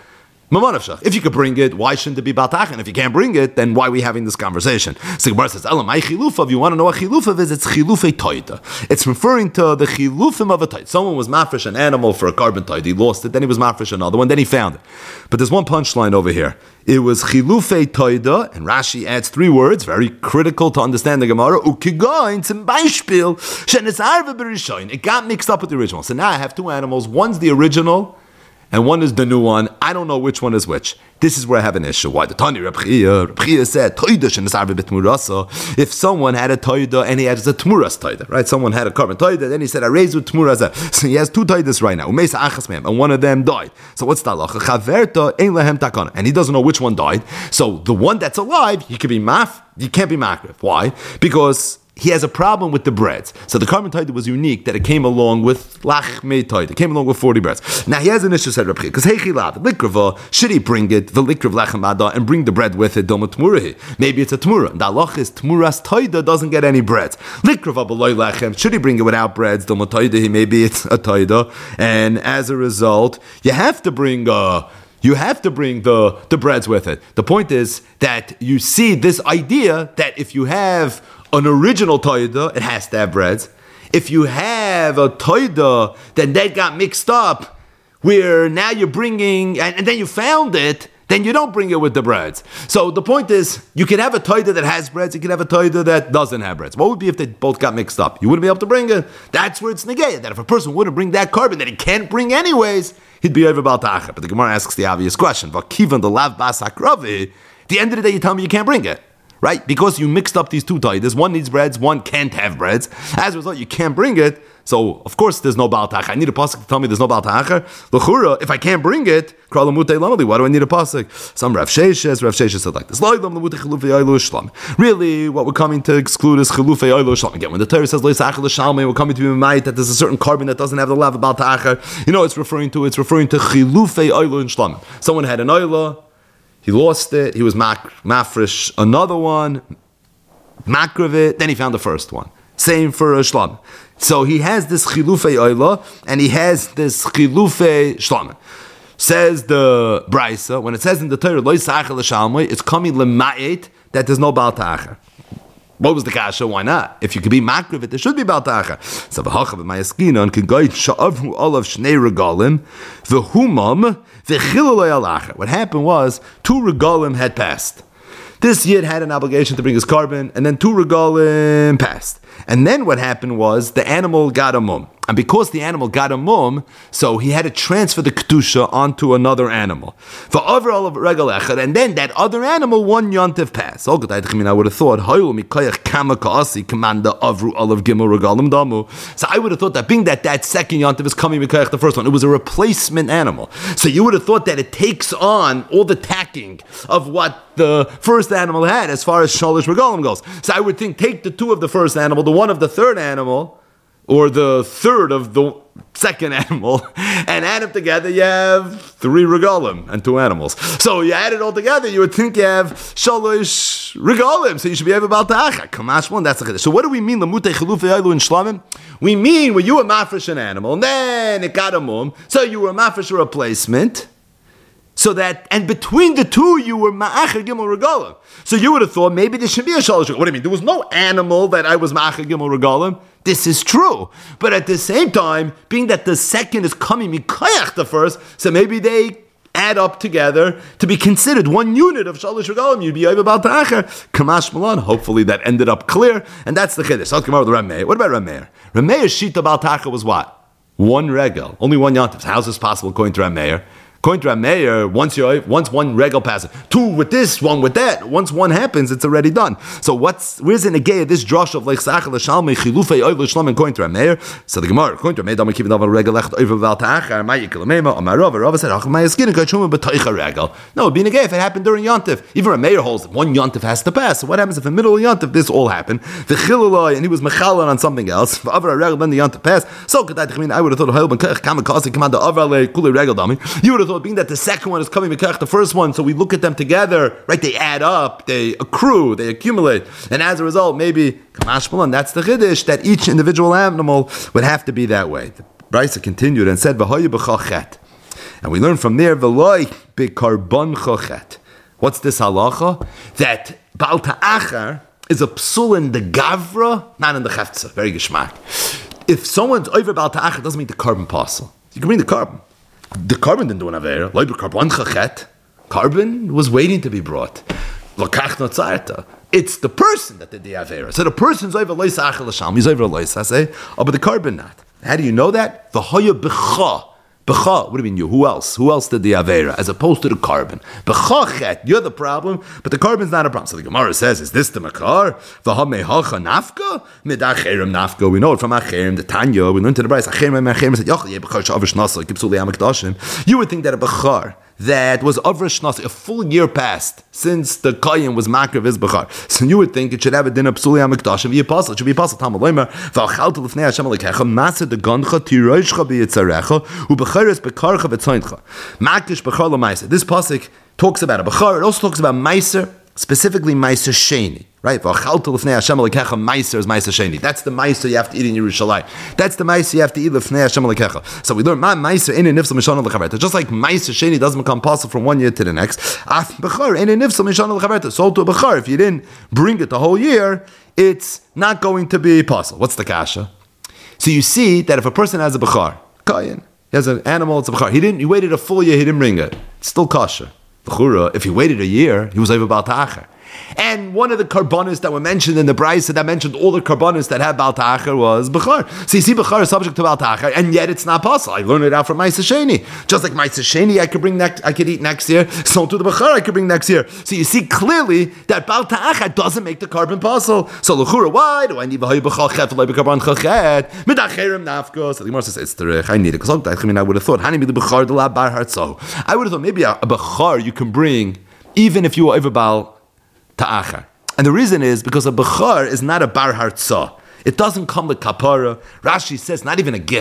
if you could bring it, why shouldn't it be Baal Ta'achar? And if you can't bring it, then why are we having this conversation? So Gemara says, Elamai chilufav, you want to know what chilufav is? It's chilufei toida. It's referring to the chilufim of a toida. Someone was mafresh an animal for a carbon toida. He lost it, then he was mafresh another one, then he found it. But there's one punchline over here. It was chilufei toida, and Rashi adds 3 words, very critical to understand the Gemara. Ukigoin zum Beispiel, shenesarve b'rishoin. It got mixed up with the original. So now I have 2 animals. One's the original, and one is the new one. I don't know which one is which. This is where I have an issue. Why? The Tani Reb Chia said, if someone had a toida and he had a tmuras toida, right? Someone had a carbon toida, then he said, I raised with tmuras. So he has 2 toidas right now. And one of them died. So what's the halacha? And he doesn't know which one died. So the one that's alive, he could be maf, he can't be makrif. Why? Because he has a problem with the breads. So the carbon toida was unique that it came along with lachmei toida. It came along with 40 breads. Now he has an issue, said Rabbi, because heichilav, likrava, should he bring it, the likrav lechem ada, and bring the bread with it, doma tmurahi? Maybe it's a tmura. The halach is tmuras toida doesn't get any breads. Likrava beloy lechem, should he bring it without breads, doma toida, maybe it's a toida. And as a result, you have to bring the breads with it. The point is that you see this idea that if you have an original toida, it has to have breads. If you have a toida, then that got mixed up, where now you're bringing, and then you found it, then you don't bring it with the breads. So the point is, you can have a toida that has breads, you can have a toida that doesn't have breads. What would be if they both got mixed up? You wouldn't be able to bring it. That's where it's negated, that if a person wouldn't bring that carbon that he can't bring anyways, he'd be over Baal Ta'achar. But the Gemara asks the obvious question, Vakivan the lav bas hakravi, at the end of the day you tell me you can't bring it. Right? Because you mixed up these 2 toidas. One needs breads, one can't have breads. As a result, you can't bring it. So, of course, there's no Baal Ta'achar. I need a pasuk to tell me there's no Baal Ta'achar. L'chura, if I can't bring it, why do I need a pasuk? Some Rav Sheshes said like this. Really, what we're coming to exclude is chilufei oilo shlam. Again, when the Torah says loisachar l'shalmei, we're coming to be ma'it that there's a certain carbon that doesn't have the lav of Baal Ta'achar. You know, it's referring to chilufei oilo and shlam. Someone had an oilo, he lost it, he was mafresh another one, makrav it, then he found the first one. Same for a shlam. So he has this chilufei oila, and he has this chilufei shlam. Says the Braisa, when it says in the Torah, lo yisachar l'shalmei, it's coming lema'et, that there's no Baal Ta'achar. What was the kasha? Why not? If you could be makriv it, there should be Baal Ta'achar. So v'hachav ma'yaskinon can go sha'avhu olav shnei regalim v'humam v'chilulay alacher. What happened was 2 regalim had passed. This yid had an obligation to bring his carbon, and then 2 regalim passed. And then what happened was the animal got a mum. And because the animal got a mum, so he had to transfer the kedusha onto another animal. For over all of regal echad, and then that other animal 1 yontif passed. I would have thought, so I would have thought that being that second yontif is coming mikoyach the first one, it was a replacement animal. So you would have thought that it takes on all the tacking of what the first animal had as far as shalish regalim goes. So I would think, take the 2 of the first animal, the 1 of the third animal, or the 3rd of the second animal, and add them together, you have 3 regalim and 2 animals. So you add it all together, you would think you have shalosh regalim, so you should be able to Baal Ta'achar. Kamash one, that's the chiddush. So what do we mean, lamutei chilufei aylu in shlamim? We mean when you were mafresh an animal, and then it got a mum, so you were mafresh a replacement, so that, and between the 2, you were ma'acher gimel regalim. So you would have thought maybe there should be a shalosh. What do you mean? There was no animal that I was ma'acher gimel regalim. This is true. But at the same time, being that the second is coming mikoyach the first, so maybe they add up together to be considered 1 unit of shalosh regalim. You'd be able Baal Ta'achar. Kamash Malan. Hopefully that ended up clear. And that's the chiddush. I'll come over to Rav Meir. What about Rav Meir? Rav Meir's shita Baal Ta'achar was what? 1 regal. Only 1 yontif. How is this possible according to Rav Meir? According to Rav Meir, once 1 regal passes, 2 with this, 1 with that. Once 1 happens, it's already done. So where's the negay of this drush of like sachal l'shalmei chilufei oil l'shlam according to Rav Meir? So the Gemara, according to Rav Meir, don't keep it over regal left over Baal Ta'achar. Ma'yikol meima Amar Rav said, "Ach ma'yaskin kachum b'toicha regal." No, it'd be negay if it happened during yontif. Even Rav Meir holds 1 yontif has to pass. So what happens if in the middle of yontif this all happened? The chilulai and he was mechalan on something else. For over a regal then the yontif passed. So I would have thought you would have thought being that the second one is coming the first one, so we look at them together, right? They add up, they accrue, they accumulate, and as a result, maybe Kamash Malan, that's the chiddush that each individual animal would have to be that way. The Brisa continued and said, "V'hoyu b'chachet," and we learn from there, "V'loy b'karbon chachet." What's this halacha? That Baal Ta'achar is a psul in the gavra, not in the cheftza. Very geschmack. If someone's over Baal Ta'achar, it doesn't mean the carbon parcel. You can bring the carbon. The carbon didn't do an avera. Carbon was waiting to be brought. It's the person that did the avera. So the person's over lois achel l'sham. He's over lois. I say, but the carbon not. How do you know that? The hoya b'cha. B'cha, what do you mean you? Who else? Who else did the avera? As opposed to the carbon. B'cha, you're the problem, but the carbon's not a problem. So the Gemara says, is this the makar? V'hamei hacha nafka? Midacherim nafka. We know it from Acherim, the Tanya. We learned to the Brisa. Acherim said, Yoch, ye b'char sh'avish nasa, kipsuli amakdashim. You would think that a b'char that was avrish nasa, a full year passed since the Kayin was makar his b'char. So you would think it should have a din of psuli amakdashim. It should be apostle. Tamaloimer, v'achalta l'fnei Hashem alikecha, masa de gancha, tiroishcha b'yitzarecha, u'b'charis b'karcha v'tzoincha. Makish b'char l'maisa. This pasuk talks about a b'char. It also talks about meiser, specifically meiser sheni. Right? V'achalta l'fnei Hashem alikecha, meiser is meiser sheni. That's the meiser you have to eat in Yerushalayim. That's the meiser you have to eat l'fnei Hashem alikecha. So we learn, ma meiser ene nifsal mishana l'chaverta. Just like meiser sheni doesn't become possible from 1 year to the next, af b'char ene nifsal mishana l'chaverta. So to a b'char, if you didn't bring it the whole year, it's not going to be possible. What's the kasha? So you see that if a person has a b'char, kayin, he has an animal, it's a b'char. He waited a full year, he didn't bring it. It's still kasha. If he waited a year, he was over Baal Ta'achar. And one of the karbonis that were mentioned in the Brisa that mentioned all the karbonis that had Baal Ta'achar was Bechar. So you see Bechar is subject to Baal Ta'achar, and yet it's not possible. I learned it out from Ma'aseh Sheni. Just like Ma'aseh Sheni I could eat next year, so to the Bechar I could bring next year. So you see clearly that Baal Ta'achar doesn't make the carbon possible. So L'chura, why do I need B'hay B'chal Chet V'lay B'karban Chachet? Midacherim Nafko. So the Gemara says, it's terech, I need it. Because I would have thought, Hani the Bechar de la Bar Hartzo. I would have thought maybe a Bechar you can bring even if you were over Baal Ta'achar. And the reason is because a Bechar is not a Bar Hartzah. It doesn't come with kapara. Rashi says not even a gift.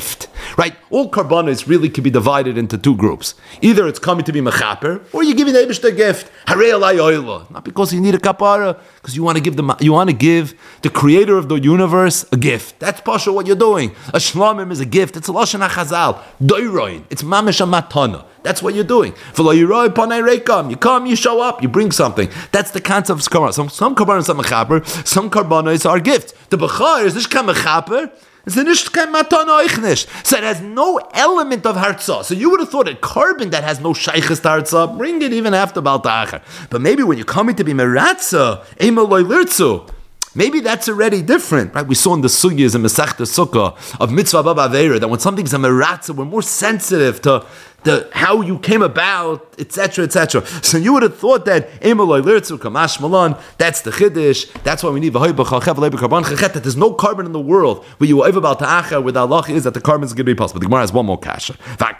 right? All karbanos really can be divided into two groups. Either it's coming to be mechaper, or you give the Eibush a gift. Harei alai oila. Not because you need a kapara, because you want to give the creator of the universe a gift. That's pasha what you're doing. A shlamim is a gift. It's a lashon hachazal. Doiroin. It's mamish matana. That's what you're doing. You come, you show up, you bring something. That's the concept of karbanos. Some karbanos are mechaper, some karbanos are gifts. The bechar is nicht kein mechaper. It's nicht kein matana euch nicht. So it has no element of hartzah. So you would have thought a carbon that has no shaykhis to hartzah, bring it even after Baal Ta'achar. But maybe when you're coming to be meratza, emaloi lirtzu, maybe that's already different, right? We saw in the sugyas in Masechta Sukkah of Mitzvah Baba Aveira that when something's a meratza, we're more sensitive to how you came about, etc., etc. So you would have thought that Emaloi Lirtzu Kamash Malan, that's the Chiddush, that's why we need that there's no carbon in the world where you will ever about Ta'achar, where the Allah is that the carbon is going to be possible. The Gemara has one more kasha.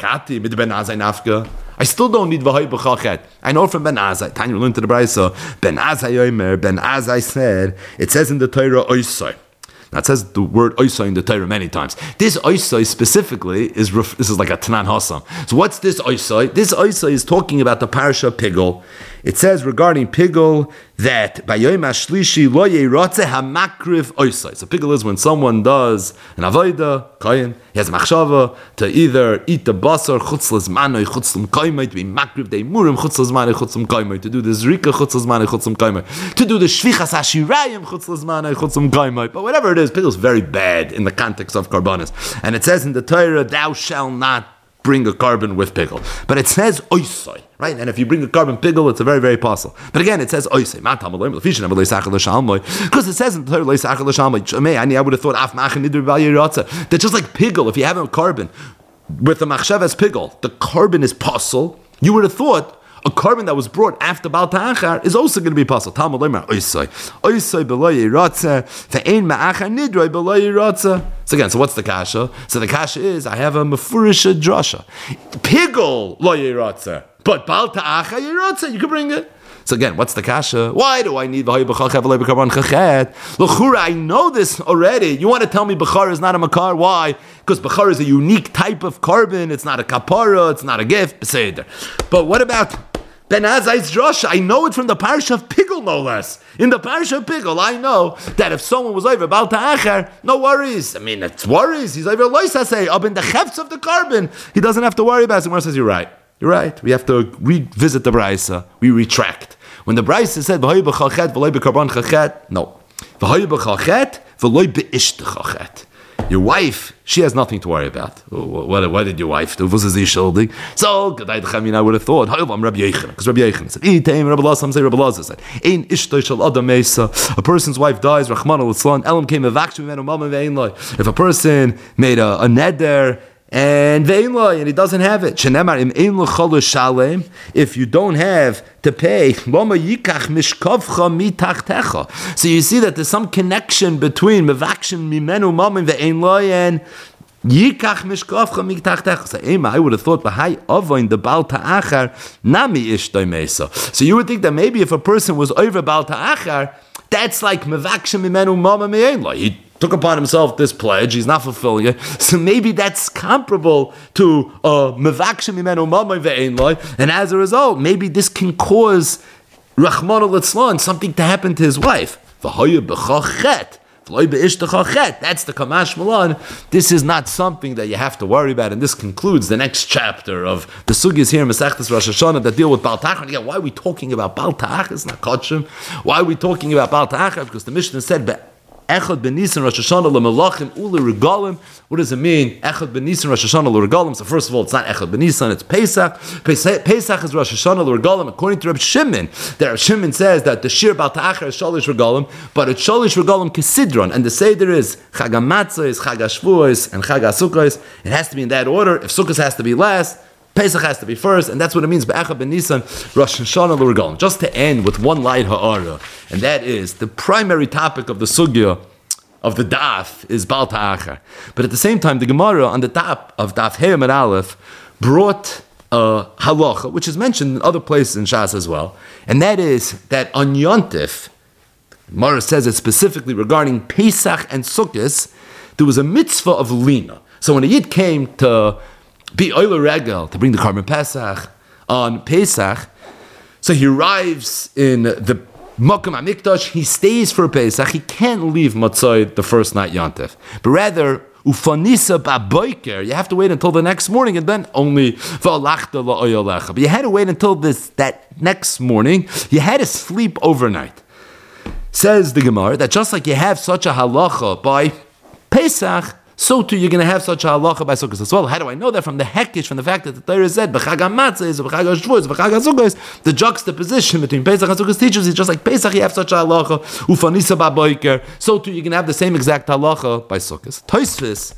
I still don't need V'hoi B'chachet. I know from Ben Azai. Tanya learned to the Brayso. Ben Azai said, it says in the Torah, Oisai. Now it says the word Oisai in the Torah many times. This Oisai specifically this is like a Tanan Hassam. So what's this Oisai? This Oisai is talking about the parasha Pigol. It says regarding Pigol that Bayoim Ashlishi Lo Yeratze Hamakriv Oisai. So Pigol is when someone does an avodah, kohen, he has a machshava to either eat the basar chutz l'zmanoi chutz l'mkoimoi, to be makriv de murim chutz l'zmanoi chutz l'mkoimoi, to do the zrika chutz l'zmanoi chutz l'mkoimoi, to do the shvichas hashirayim chutz l'zmanoi chutz l'mkoimoi. But whatever it is, Pigol is very bad in the context of karbanis. And it says in the Torah, thou shalt not bring a carbon with pickle. But it says oisai, right? And if you bring a carbon pickle, it's a very, very apostle. But again, it says oisai. Because it says in the Torah, I would have thought that just like pickle, if you have a carbon with the machshav as pickle, the carbon is apostle. You would have thought a carbon that was brought after Baal Ta'achar is also going to be possible. Talmud Lemar Oisai. Oisai b'lo yiratze ve'ein ma'achar nidroi b'lo yiratze. So again, so what's the kasha? So the kasha is, I have a mefurisha drasha. Pigol lo yiratze. But Baal Ta'achar yiratze, you can bring it. So again, what's the kasha? Why do I need v'hay b'chachet v'lay b'karban chachet? L'chura, I know this already. You want to tell me b'char is not a makar? Why? Because b'char is a unique type of carbon. It's not a kapara. It's not a gift. But what about Ben Azai's drasha? I know it from the parish of Pigol, no less. In the parish of Pigol, I know that if someone was over Baal Ta'achar, no worries. I mean, it's worries. He's over loisasei, up in the chefts of the carbon. He doesn't have to worry about it. The Gemara says, you're right. You're right. We have to revisit the Braisa. We retract. When the Braisa said, "V'hoy b'chachet v'loy b'karban chachet," no, "V'hoy b'chachet v'loy b'ishte chachet." Your wife, she has nothing to worry about. What did your wife do? Was is shuldig? So, I would have thought, I'm Rabbi Yechon, because Rabbi Yechon said, Rabbi Lazar said, "Ein ishtoi shel adam mesa." A person's wife dies, Rachmana litzlan, Elam came avakshim menu mama ve'ein loy. If a person made a neder and he doesn't have it, if you don't have to pay, so you see that there's some connection between mevakshim mimenu mamin ve'ein loy and yikach mishkavcha mitachtech. I would have thought b'hai avoin the Baal Ta'achar nami ishtoi mesa. So you would think that maybe if a person was over Baal Ta'achar, that's like mevakshim mimenu mamin ve'ein loy. He took upon himself this pledge, he's not fulfilling it, so maybe that's comparable to mevakshim mimenu mamin ve'ein loy, and as a result, maybe this can cause Rachmana litzlan something to happen to his wife. V'hoye b'chachet. That's the Kamash Malan. This is not something that you have to worry about, and this concludes the next chapter of the sugyas here in Masechtas Rosh Hashanah that deal with Baal Ta'achar. Again, why are we talking about Baal Ta'achar? It's not Kodshim. Why are we talking about Baal Ta'achar? Because the Mishnah said, Echad ben Nisan Rosh Hashanah lemelachim ule regalim. What does it mean? Echad ben Nisan Rosh Hashanah leregalim. So first of all, it's not Echad ben Nisan, it's Pesach. Pesach is Rosh Hashanah leregalim. According to Reb Shimon, that Reb Shimon says that the Shir Baal Ta'achar is Shalish regalim, but it's Shalish regalim Kesidron, and the Seder is Chag HaMatzos, Chag HaShavuos, and Chag HaSukkos. It has to be in that order. If Sukkos has to be last, Pesach has to be first, and that's what it means. Be'echad ben Nisan, Rosh Hashanah l'regalim. Just to end with one light ha'ara, and that is the primary topic of the sugya of the daf is Baal Ta'achar. But at the same time, the Gemara on the top of Daf Hey Amud Aleph brought a halacha, which is mentioned in other places in Shas as well, and that is that on Yontif, Gemara says it specifically regarding Pesach and Sukkos, there was a mitzvah of lina. So when a Yid came to be Oiler Regel, to bring the Karban Pesach on Pesach, so he arrives in the Mokum HaMikdash, he stays for Pesach, he can't leave Matzoi the first night Yontif, but rather, Ufanisa ba'boiker, you have to wait until the next morning, and then only v'alachta la'oyolecha. But you had to wait until that next morning, you had to sleep overnight. Says the Gemara, that just like you have such a halacha by Pesach, so too you're going to have such a halacha by Sukkot as well. How do I know that? From the hekish, from the fact that the Torah said, B'chag HaMatzah, B'chag HaShavuos, B'chag HaSukkos, the juxtaposition between Pesach and Sukkot teaches is just like Pesach, you have such a halacha, Ufanisa ba'boiker, so too you're going to have the same exact halacha by Sukkot. Tosfos,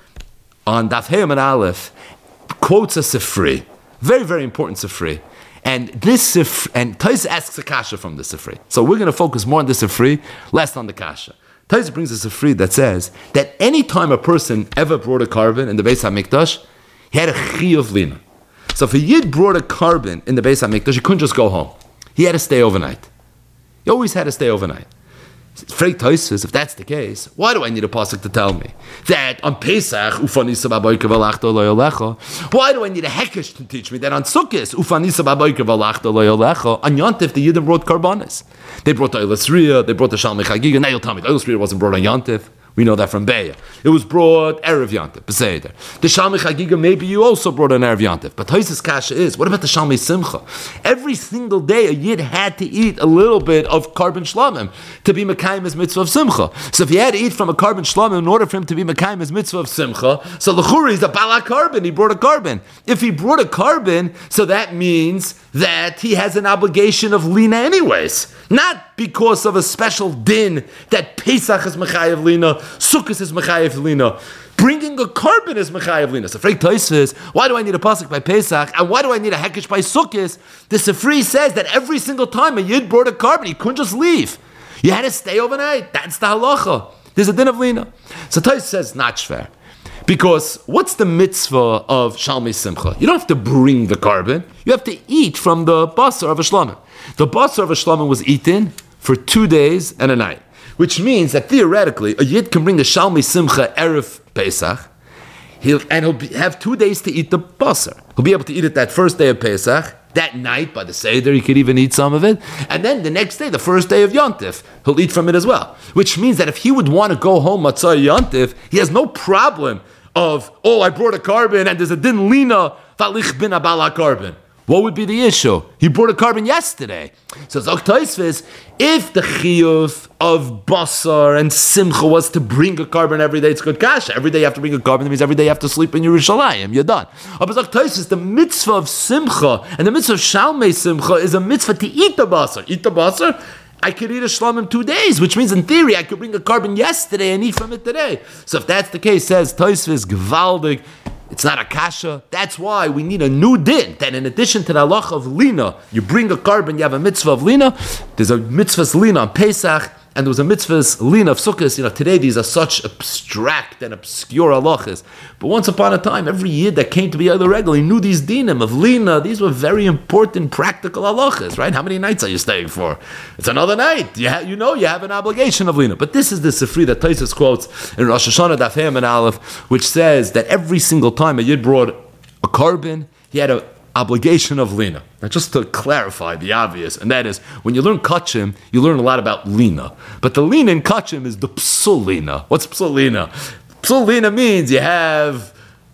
on Daf Hey and Aleph, quotes a Sifri, very, very important Sifri. And this Sifri, and Tosfos asks a kasha from the Sifri. So we're going to focus more on the Sifri, less on the kasha. Tosfos brings us a Sifri that says that any time a person ever brought a Karban in the Beis HaMikdash, he had a chiyuv lina. So if a Yid brought a Karban in the Beis HaMikdash, he couldn't just go home. He had to stay overnight. He always had to stay overnight. Frag Tosfos, if that's the case, why do I need a pasuk to tell me that on Pesach ufanisa ba'boiker v'alachta lo yolecha? Why do I need a hekesh to teach me that on Sukkot ufanisa ba'boiker v'alachta lo yolecha? On Yontif, the Yidden brought karbanis. They brought the Oilas Riyah, they brought the Shalmei Chagiga. Now you'll tell me the Oilas Riyah wasn't brought on Yontif. We know that from Beya. It was brought Erev Yontif, Beseder. The Shalmei Chagiga, maybe you also brought an Erev Yontif. But Tosfos kasha is, what about the Shalmei Simcha? Every single day, a Yid had to eat a little bit of Karban Shlamim to be Mekayim his mitzvah of Simcha. So if he had to eat from a Karban Shlamim in order for him to be Mekayim his mitzvah of Simcha, so L'churi is a Bala Karban, he brought a Karban. If he brought a Karban, so that means that he has an obligation of Lina anyways. Not because of a special din that Pesach is Mechayev Lina, Sukkot is Mechayev Lina. Bringing a Karban is Mechayev Lina. So Frag Tosfos, why do I need a pasuk by Pesach and why do I need a hekesh by Sukkot? The Sifri says that every single time a Yid brought a Karban, he couldn't just leave. You had to stay overnight. That's the halacha. There's a din of Lina. So Tosfos says, not shver. Because what's the mitzvah of Shalmei Simcha? You don't have to bring the Karban. You have to eat from the basar of a shlamim. The basar of a shlamim was eaten for 2 days and a night, which means that theoretically a Yid can bring the Shalmei Simcha Erev Pesach, he'll have 2 days to eat the basar. He'll be able to eat it that first day of Pesach. That night, by the Seder, he could even eat some of it. And then the next day, the first day of Yontif, he'll eat from it as well. Which means that if he would want to go home Matzah Yontif, he has no problem of, I brought a Karban and there's a din lina, valich bin abala Karban. What would be the issue? He brought a Karban yesterday. So Zok Tosfos, if the chiyuv of basar and simcha was to bring a Karban every day, it's good kasha. Every day you have to bring a Karban, that means every day you have to sleep in Yerushalayim. You're done. But Zok Tosfos, the mitzvah of simcha and the mitzvah of Shalmei Simcha is a mitzvah to eat the basar. Eat the basar, I could eat a shlamim 2 days, which means in theory I could bring a Karban yesterday and eat from it today. So if that's the case, says Tosfos, Gvaldig, it's not a kasha. That's why we need a new din. That in addition to the halacha of lina, you bring a Karban, you have a mitzvah of lina. There's a mitzvah lina on Pesach, and there was a mitzvah lina of Sukkot. Today these are such abstract and obscure halachas. But once upon a time, every year that came to be other regular, he knew these dinim of lina. These were very important practical halachas, right? How many nights are you staying for? It's another night. You have an obligation of lina. But this is the Sifri that Tosfos quotes in Rosh Hashanah Daf Hey and Aleph, which says that every single time a Yid brought a Karban, he had an obligation of lina. Now, just to clarify the obvious, and that is, when you learn kachim, you learn a lot about lina. But the lina in kachim is the psul lina. What's psul lina? Psul lina means you have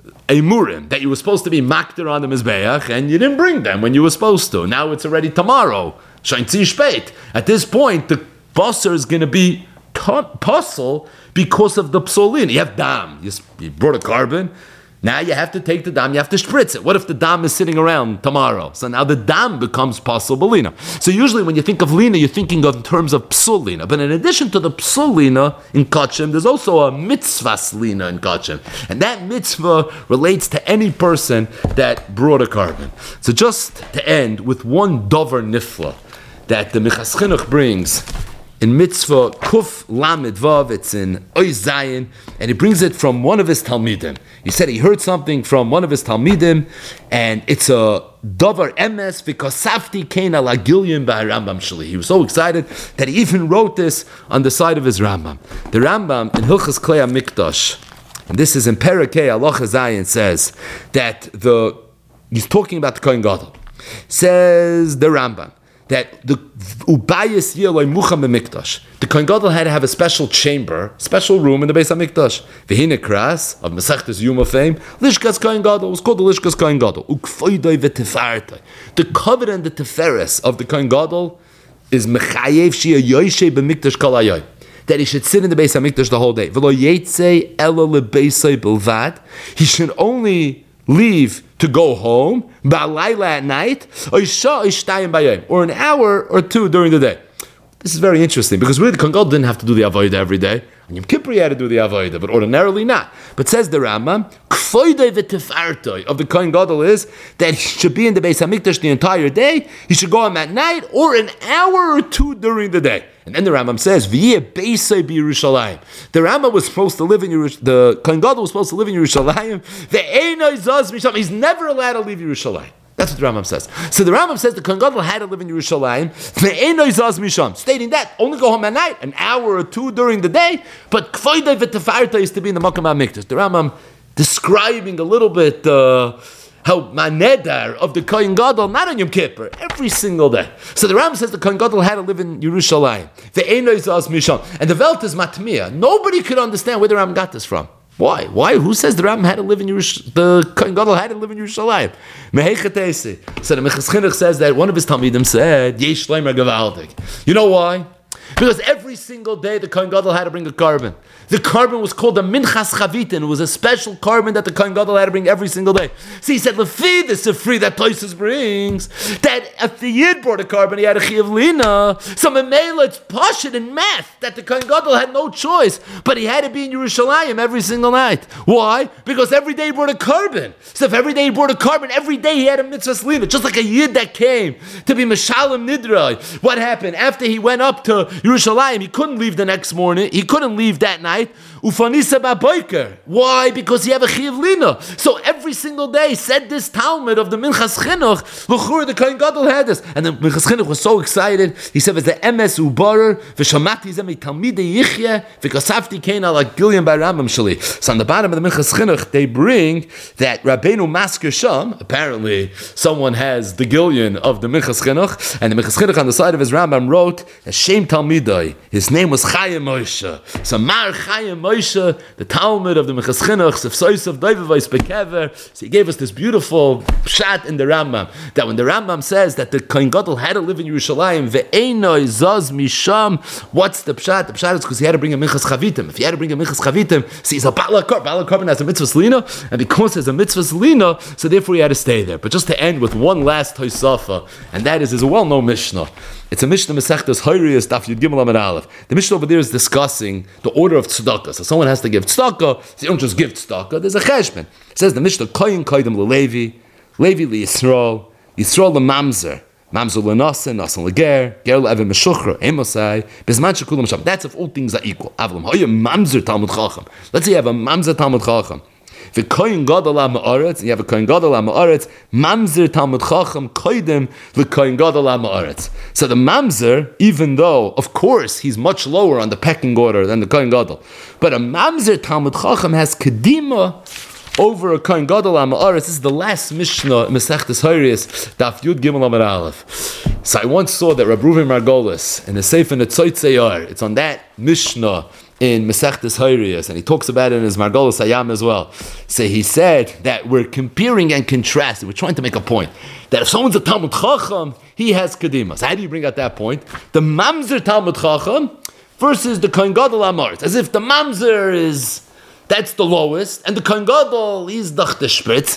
a murim that you were supposed to be makter on the mizbeach, and you didn't bring them when you were supposed to. Now it's already tomorrow. Shainzi shpeit. At this point, the basar is going to be puzzle because of the psul lina. You have dam. You brought a Karban. Now you have to take the dam, you have to spritz it. What if the dam is sitting around tomorrow? So now the dam becomes possible lina. So usually when you think of lina, you're thinking of in terms of psul lina. But in addition to the psul lina in kachim, there's also a mitzvah lina in kachim. And that mitzvah relates to any person that brought a Karban. So just to end with one dover nifla that the Minchas Chinuch brings in mitzvah Kuf Lamed Vav, it's in Oy Zayin, and he brings it from one of his Talmidim. He said he heard something from one of his Talmidim, and it's a Dover Emes v'kosafti kein ala Gilyim b'Rambam sheli. He was so excited that he even wrote this on the side of his Rambam. The Rambam in Hilchos Klei HaMikdash, and this is in Perakei Halacha Zayin, says that he's talking about the Kohen Gadol. Says the Rambam that the Ubayis Yeloi Mucham Mikdash, the Kohen Gadol had to have a special chamber, special room in the Beis HaMikdash. V'hine Kras of Masechtas Yuma fame, Lishkas Kohen Gadol was called the Lishkas Kohen Gadol. Ukfoidoi v'tefartoi. The covet and the teferes of the Kohen Gadol is Mechayev Shia Yoishe b'Mikdash Kol Hayoy, that he should sit in the Beis HaMikdash the whole day. V'lo Yetzei Ela leBeisai Bilvad. He should only leave to go home, ba'alayla at night, or an hour or two during the day. This is very interesting, because really the Kohen Gadol didn't have to do the avodah every day. On Yom Kippur he had to do the avodah, but ordinarily not. But says the Rambam, k'foidei v'tefartoi of the Kohen Gadol is that he should be in the Beis HaMikdash the entire day, he should go home at night, or an hour or two during the day. And then the Rambam says, V'yeh beisai b'Yerushalayim. The Rambam was supposed to live in the Kohen Gadol was supposed to live in Yerushalayim. Ve'enoi zaz misham. He's never allowed to leave Yerushalayim. That's what the Rambam says. So the Rambam says the Kohen Gadol had to live in Yerushalayim, ve'enoi zaz misham, stating that only go home at night, an hour or two during the day. But k'foidei v'tefarta is to be in the Makom HaMikdash. The Rambam describing a little bit how manedar of the Kohen Gadol, not on Yom Kippur, every single day. So the Rambam says the Kohen Gadol had to live in Yerushalayim. Ve'enoi zaz misham, and the Welt is matmiya. Nobody could understand where the Rambam got this from. Why? Who says the Rambam had to live in the Kohen Gadol had to live in Yerushalayim? So the Minchas Chinuch says that one of his Talmidim said, Yesh Shleimer Gavaldik. You know why? Because every single day the Kohen Gadol had to bring a carbon. The carbon was called a Minchas Chavitin. It was a special carbon that the Kohen Gadol had to bring every single day. So he said, Lefi, the Sifri that Tosus brings, that if the Yid brought a carbon, he had a Chiyav Lina. So Memela, it's Pashut in math, that the Kohen Gadol had no choice, but he had to be in Yerushalayim every single night. Why? Because every day he brought a carbon. So if every day he brought a carbon, every day he had a Mitzvah Lina, just like a Yid that came to be Meshalem Nidrai. What happened? After he went up to Yerushalayim, he couldn't leave the next morning, he couldn't leave that night. Ufanisa ba'boiker. Why? Because he have a chiyav lina. So every single day, said this Talmud of the Minchas Chinuch, l'chur the Kohen Gadol had this, and the Minchas Chinuch was so excited. He said, "V'ze emes ubarer v'shamati zeh mitalmidei yichye v'kasavti kein ala Gilyon by Rambam shali." So on the bottom of the Minchas Chinuch, they bring that Rabbeinu Masker Sham. Apparently, someone has the Gilyon of the Minchas Chinuch, and the Minchas Chinuch on the side of his Rambam wrote, "Hashem Talmidai." His name was Chaim Moshe. So Mar Chaim Moshe, the Talmud of the Minchas Chinuch, Sefsois of Doivavos Bekever. So he gave us this beautiful pshat in the Rambam, that when the Rambam says that the Kohen Gadol had to live in Yerushalayim, ve'enoi zaz misham, what's the pshat? The pshat is because he had to bring a Minchas Chavitim. If he had to bring a Minchas Chavitim, see, he's a Ba'al Korban has a Mitzvah Selina, and because there's a Mitzvah Selina, so therefore he had to stay there. But just to end with one last Tosafa, and that is a well-known Mishnah. It's a Mishnah Masechtas Horayos Daf Yud Gimel Amud Aleph. The Mishnah over there is discussing the order of tzedakah. So someone has to give tzedakah, so you don't just give tzedakah, there's a cheshbon. It says the Mishnah, Koyin Koydem LeLevi, Levi LeYisrael, Yisrael LeMamzer, Mamzer LeNasen, Nasen LeGer, Ger LeEvan Meshuchra, Emosai, Bezman Shekulam Sham. That's if all things are equal. Avlam, Hoya Mamzer Talmud Chacham. Let's say you have a Mamzer Talmud Chacham. The Kohen Gadol HaMa'aretz, and you have a Kohen Gadol HaMa'aretz, Mamzer Talmud Chacham Koydem the Kohen Gadol HaMa'aretz. So the Mamzer, even though, of course, he's much lower on the pecking order than the Kohen Gadol, but a Mamzer Talmud Chacham has Kedima over a Kohen Gadol HaMa'aretz. This is the last Mishnah in Masechtas Horayos, Daf Yud Gimel Amud Aleph. So I once saw that Rabbi Reuven Margolis, in the Sefer Netzot Seyar, it's on that Mishnah in Masechtas Horayos, and he talks about it in his Margolis Hayam as well. So he said that we're comparing and contrasting. We're trying to make a point that if someone's a Talmud Chacham, he has Kedima. So how do you bring out that point? The Mamzer Talmud Chacham versus the Kohen Gadol HaMa'aretz. As if the Mamzer is, that's the lowest, and the Kohen Gadol is the Spitz.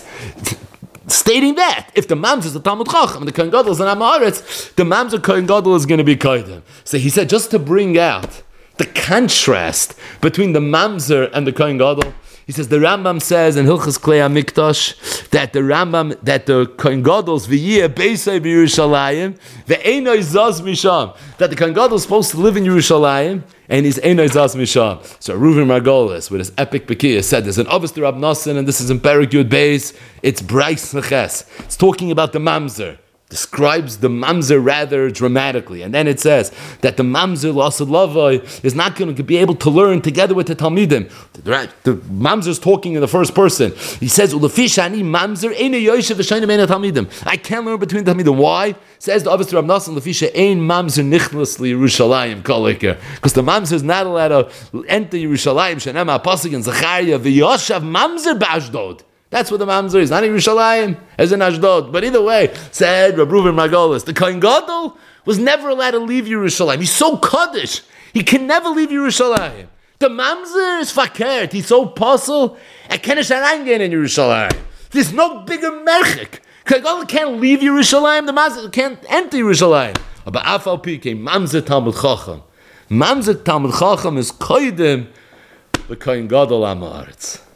Stating that if the Mamzer is the Talmud Chacham and the Kohen Gadol is an HaMa'aretz, the Mamzer Kohen Gadol is going to be Koydem. So he said, just to bring out the contrast between the Mamzer and the Kohen Gadol, he says the Rambam says in Hilchos Klei HaMikdash that the Kohen Gadol's v'yeh beisai b'Yerushalayim ve'enoi zaz misham, that the Kohen Gadol is supposed to live in Yerushalayim and he's enoi zaz misham. So Reuven Margolis with his epic Bekiah said there's an Avos to Rab Nosson, and this is in Perek Yud Beis. It's Brais Neches. It's talking about the Mamzer. describes the mamzer rather dramatically. And then it says that the mamzer lasad lavai is not going to be able to learn together with the talmidim. The mamzer is talking in the first person. He says, "Ulafishani mamzer ene yoshev v'shayim ene talmidim." I can't learn between talmidim. Why? Says the Avos Rav Nassan, "Lafisha ein mamzer nichnas li Yerushalayim kolika," because the mamzer is not allowed to enter Yerushalayim. Shenem ha'pasuk in Zechariah v'yoshav mamzer b'Ashdod. That's what the mamzer is, not in Yerushalayim, as in Ashdod. But either way, said Reb Reuven Margolis, the Kohen Gadol was never allowed to leave Yerushalayim. He's so kaddish, he can never leave Yerushalayim. The mamzer is fakert, he's so puzzle, and can't arangen in Yerushalayim. There's no bigger merchik. Kohen Gadol can't leave Yerushalayim, the mamzer can't enter Yerushalayim. But Afal Pike, mamzer Talmud Chacham. Mamzer Talmud Chacham is koidim, the Kohen Gadol Amaretz.